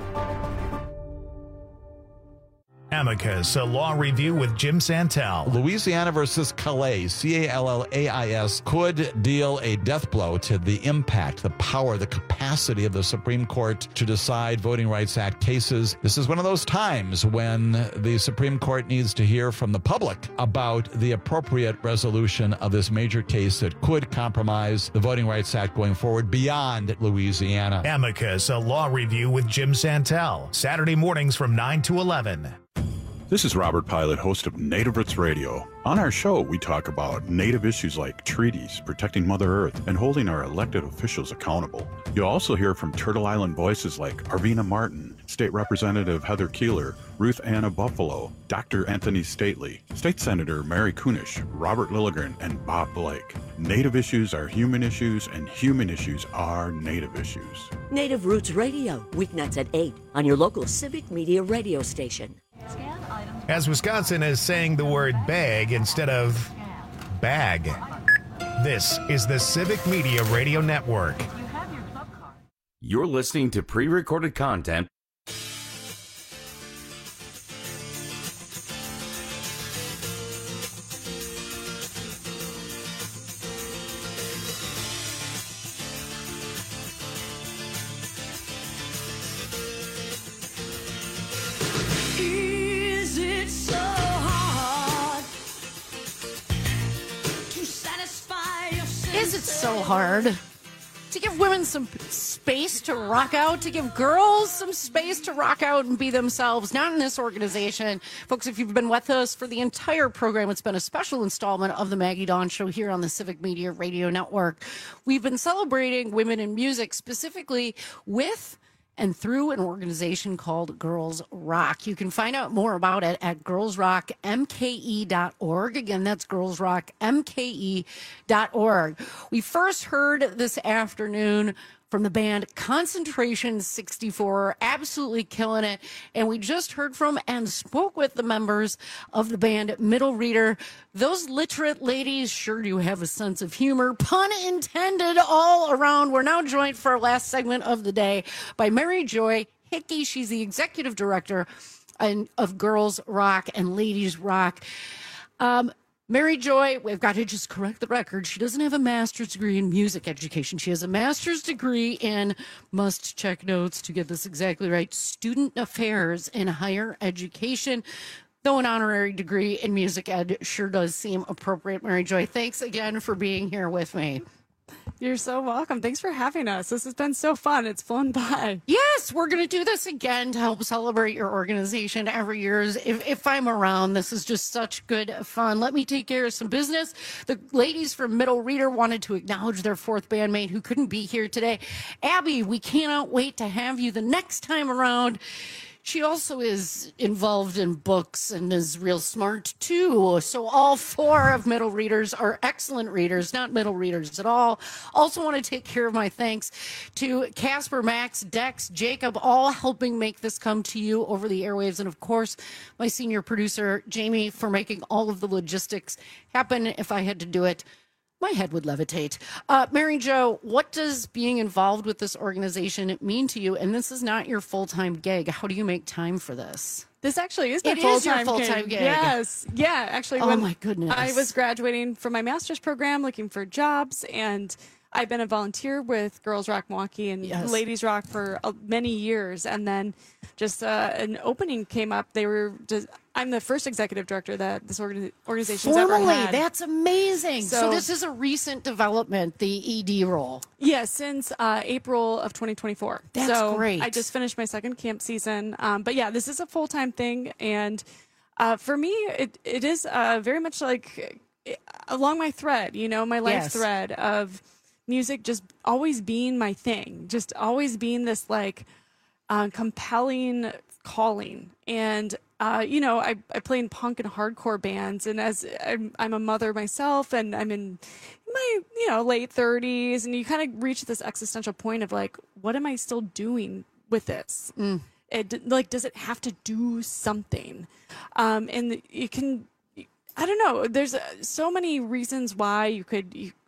Speaker 1: Amicus, a law review with Jim Santel.
Speaker 3: Louisiana versus Calais, Callais, could deal a death blow to the impact, the power, the capacity of the Supreme Court to decide Voting Rights Act cases. This is one of those times when the Supreme Court needs to hear from the public about the appropriate resolution of this major case that could compromise the Voting Rights Act going forward beyond Louisiana.
Speaker 1: Amicus, a law review with Jim Santel. Saturday mornings from 9 to 11.
Speaker 5: This is Robert Pilot, host of Native Roots Radio. On our show, we talk about Native issues like treaties, protecting Mother Earth, and holding our elected officials accountable. You'll also hear from Turtle Island voices like Arvina Martin, State Representative Heather Keeler, Ruth Anna Buffalo, Dr. Anthony Stately, State Senator Mary Kunish, Robert Lilligren, and Bob Blake. Native issues are human issues, and human issues are Native issues.
Speaker 22: Native Roots Radio, weeknights at 8 on your local Civic Media radio station.
Speaker 1: As Wisconsin is saying the word bag instead of bag. This is the Civic Media Radio Network.
Speaker 16: You're listening to pre-recorded content.
Speaker 17: So hard to give women some space to rock out, to give girls some space to rock out and be themselves. Not in this organization. Folks, if you've been with us for the entire program, it's been a special installment of the Maggie Dawn Show here on the Civic Media Radio Network. We've been celebrating women in music, specifically with and through an organization called Girls Rock. You can find out more about it at girlsrockmke.org. Again, that's girlsrockmke.org. We first heard this afternoon from the band Concentration 64, absolutely killing it. And we just heard from and spoke with the members of the band Middle Reader. Those literate ladies sure do have a sense of humor, pun intended, all around. We're now joined for our last segment of the day by Mary Joy Hickey. She's the executive director of Girls Rock and Ladies Rock. Mary Joy, we've got to just correct the record. She doesn't have a master's degree in music education. She has a master's degree in, must check notes to get this exactly right, student affairs in higher education. Though an honorary degree in music ed sure does seem appropriate. Mary Joy, thanks again for being here with me.
Speaker 6: You're so welcome. Thanks for having us. This has been so fun. It's flown by.
Speaker 17: Yes, we're going to do this again to help celebrate your organization every year. If I'm around, this is just such good fun. Let me take care of some business. The ladies from Middle Reader wanted to acknowledge their fourth bandmate who couldn't be here today. Abby, we cannot wait to have you the next time around. She also is involved in books and is real smart, too. So all four of Middle Readers are excellent readers, not middle readers at all. Also want to take care of my thanks to Casper, Max, Dex, Jacob, all helping make this come to you over the airwaves. And, of course, my senior producer, Jamie, for making all of the logistics happen. If I had to do it, my head would levitate. Mary Jo, what does being involved with this organization mean to you? And this is not your full-time gig. How do you make time for this?
Speaker 6: This actually is my
Speaker 17: full-time gig.
Speaker 6: Yes. Yeah, actually.
Speaker 17: Oh, my goodness.
Speaker 6: I was graduating from my master's program looking for jobs, and I've been a volunteer with Girls Rock Milwaukee and Ladies Rock for many years. And then just an opening came up. I'm the first executive director that this organization's ever had.
Speaker 17: That's amazing. So this is a recent development, the ED role.
Speaker 6: Yes, since April of 2024.
Speaker 17: That's great.
Speaker 6: I just finished my second camp season. But yeah, this is a full-time thing. And for me, it is very much like along my thread, my life thread of music just always being my thing, just always being this compelling calling. And I play in punk and hardcore bands, and as I'm a mother myself, and I'm in my late 30s, and you kind of reach this existential point of what am I still doing with this? Does it have to do something? And you can, I don't know. There's so many reasons why you could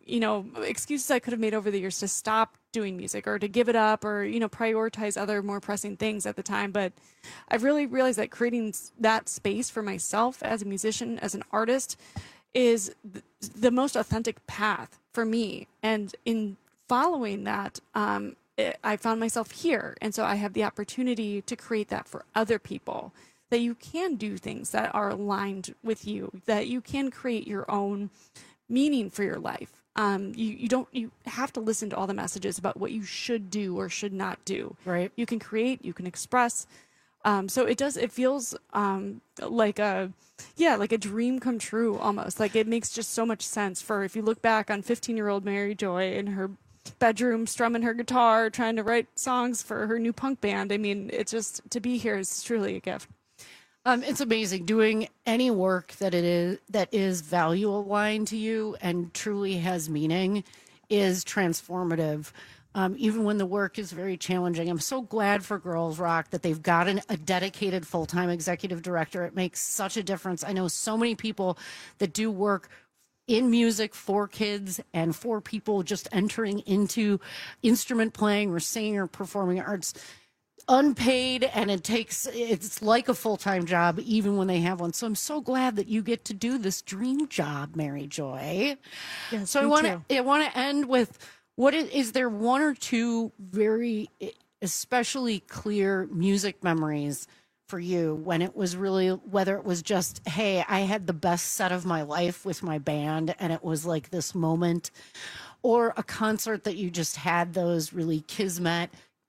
Speaker 6: excuses I could have made over the years to stop doing music or to give it up or, prioritize other more pressing things at the time. But I've really realized that creating that space for myself as a musician, as an artist, is the most authentic path for me. And in following that, I found myself here. And so I have the opportunity to create that for other people, that you can do things that are aligned with you, that you can create your own meaning for your life. You have to listen to all the messages about what you should do or should not do.
Speaker 17: Right.
Speaker 6: You can create, you can express. So it feels like a dream come true almost. Like it makes just so much sense for if you look back on 15-year-old Mary Joy in her bedroom strumming her guitar, trying to write songs for her new punk band. I mean, it's just to be here is truly a gift.
Speaker 17: It's amazing doing any work that is value aligned to you and truly has meaning is transformative. Even when the work is very challenging. I'm so glad for Girls Rock that they've got a dedicated full-time executive director. It makes such a difference. I know so many people that do work in music for kids and for people just entering into instrument playing or singing or performing arts, unpaid, and it's like a full-time job even when they have one. So I'm so glad that you get to do this dream job, Mary Joy.
Speaker 6: Yes,
Speaker 17: so I want to end with is there one or two very especially clear music memories for you when it was really, whether it was just, hey, I had the best set of my life with my band and it was like this moment, or a concert that you just had those really kismet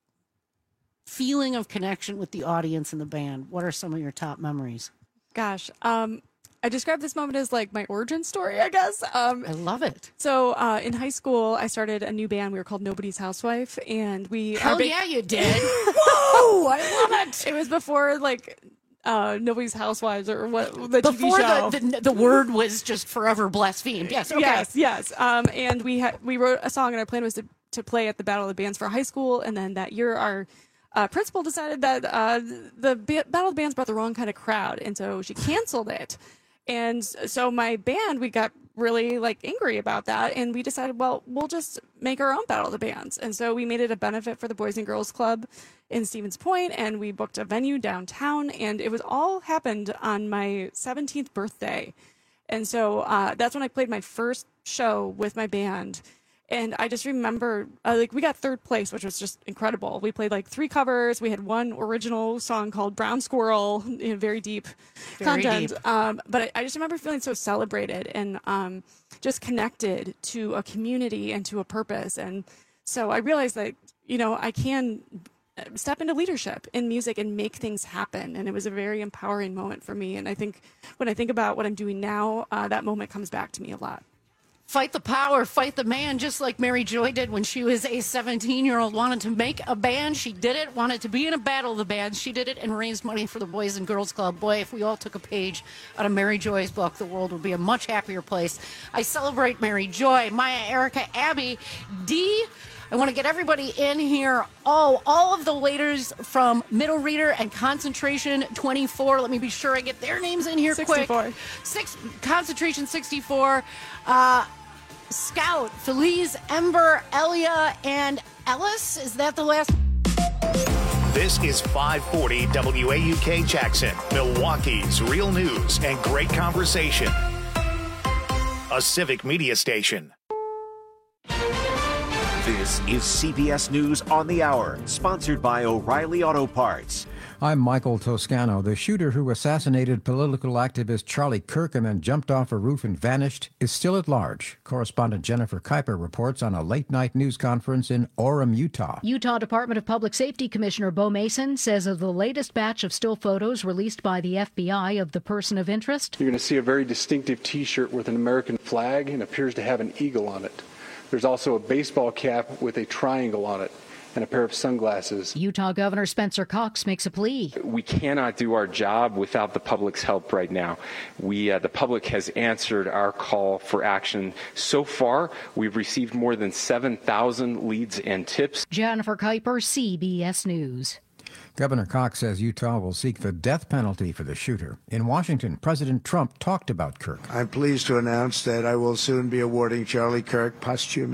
Speaker 17: feeling of connection with the audience and the band? What are some of your top memories?
Speaker 6: Gosh, I describe this moment as like my origin story, I guess.
Speaker 17: I love it.
Speaker 6: So in high school, I started a new band. We were called Nobody's Housewife, and we.
Speaker 17: Hell yeah, you did! Whoa, I love it.
Speaker 6: It was before like Nobody's Housewives or what the
Speaker 17: before
Speaker 6: TV show.
Speaker 17: the word was just forever blasphemed. Yes, okay.
Speaker 6: Yes. And we wrote a song, and our plan was to play at the Battle of the Bands for high school, and then that year our principal decided that the Battle of the Bands brought the wrong kind of crowd, and so she canceled it. And so my band, we got really like angry about that, and we decided, well, we'll just make our own Battle of the Bands. And so we made it a benefit for the Boys and Girls Club in Stevens Point, and we booked a venue downtown, and it was all happened on my 17th birthday. And so that's when I played my first show with my band. And I just remember, we got third place, which was just incredible. We played like 3 covers. We had one original song called Brown Squirrel, very deep content. But I just remember feeling so celebrated and just connected to a community and to a purpose. And so I realized that, I can step into leadership in music and make things happen. And it was a very empowering moment for me. And I think when I think about what I'm doing now, that moment comes back to me a lot.
Speaker 17: Fight the power, fight the man, just like Mary Joy did when she was a 17-year-old, wanted to make a band. She did it, wanted to be in a Battle of the Bands. She did it and raised money for the Boys and Girls Club. Boy, if we all took a page out of Mary Joy's book, the world would be a much happier place. I celebrate Mary Joy, Maya, Erica, Abby, Dee. I want to get everybody in here. Oh, all of the leaders from Middle Reader and Concentration 24. Let me be sure I get their names in here
Speaker 6: 64.
Speaker 17: quick. Concentration 64. Scout, Feliz, Ember, Elia, and Ellis. Is that the last?
Speaker 1: This is 540 WAUK Jackson, Milwaukee's real news and great conversation. A civic media station.
Speaker 2: This is CBS News on the Hour, sponsored by O'Reilly Auto Parts.
Speaker 4: I'm Michael Toscano. The shooter who assassinated political activist Charlie Kirk and then jumped off a roof and vanished is still at large. Correspondent Jennifer Kuiper reports on a late-night news conference in Orem, Utah.
Speaker 7: Utah Department of Public Safety Commissioner Bo Mason says of the latest batch of still photos released by the FBI of the person of interest.
Speaker 24: You're going to see a very distinctive T-shirt with an American flag and appears to have an eagle on it. There's also a baseball cap with a triangle on it and a pair of sunglasses.
Speaker 7: Utah Governor Spencer Cox makes a plea.
Speaker 25: We cannot do our job without the public's help right now. The public has answered our call for action. So far, we've received more than 7,000 leads and tips.
Speaker 7: Jennifer Kuiper, CBS News.
Speaker 4: Governor Cox says Utah will seek the death penalty for the shooter. In Washington, President Trump talked about Kirk.
Speaker 8: I'm pleased to announce that I will soon be awarding Charlie Kirk posthumous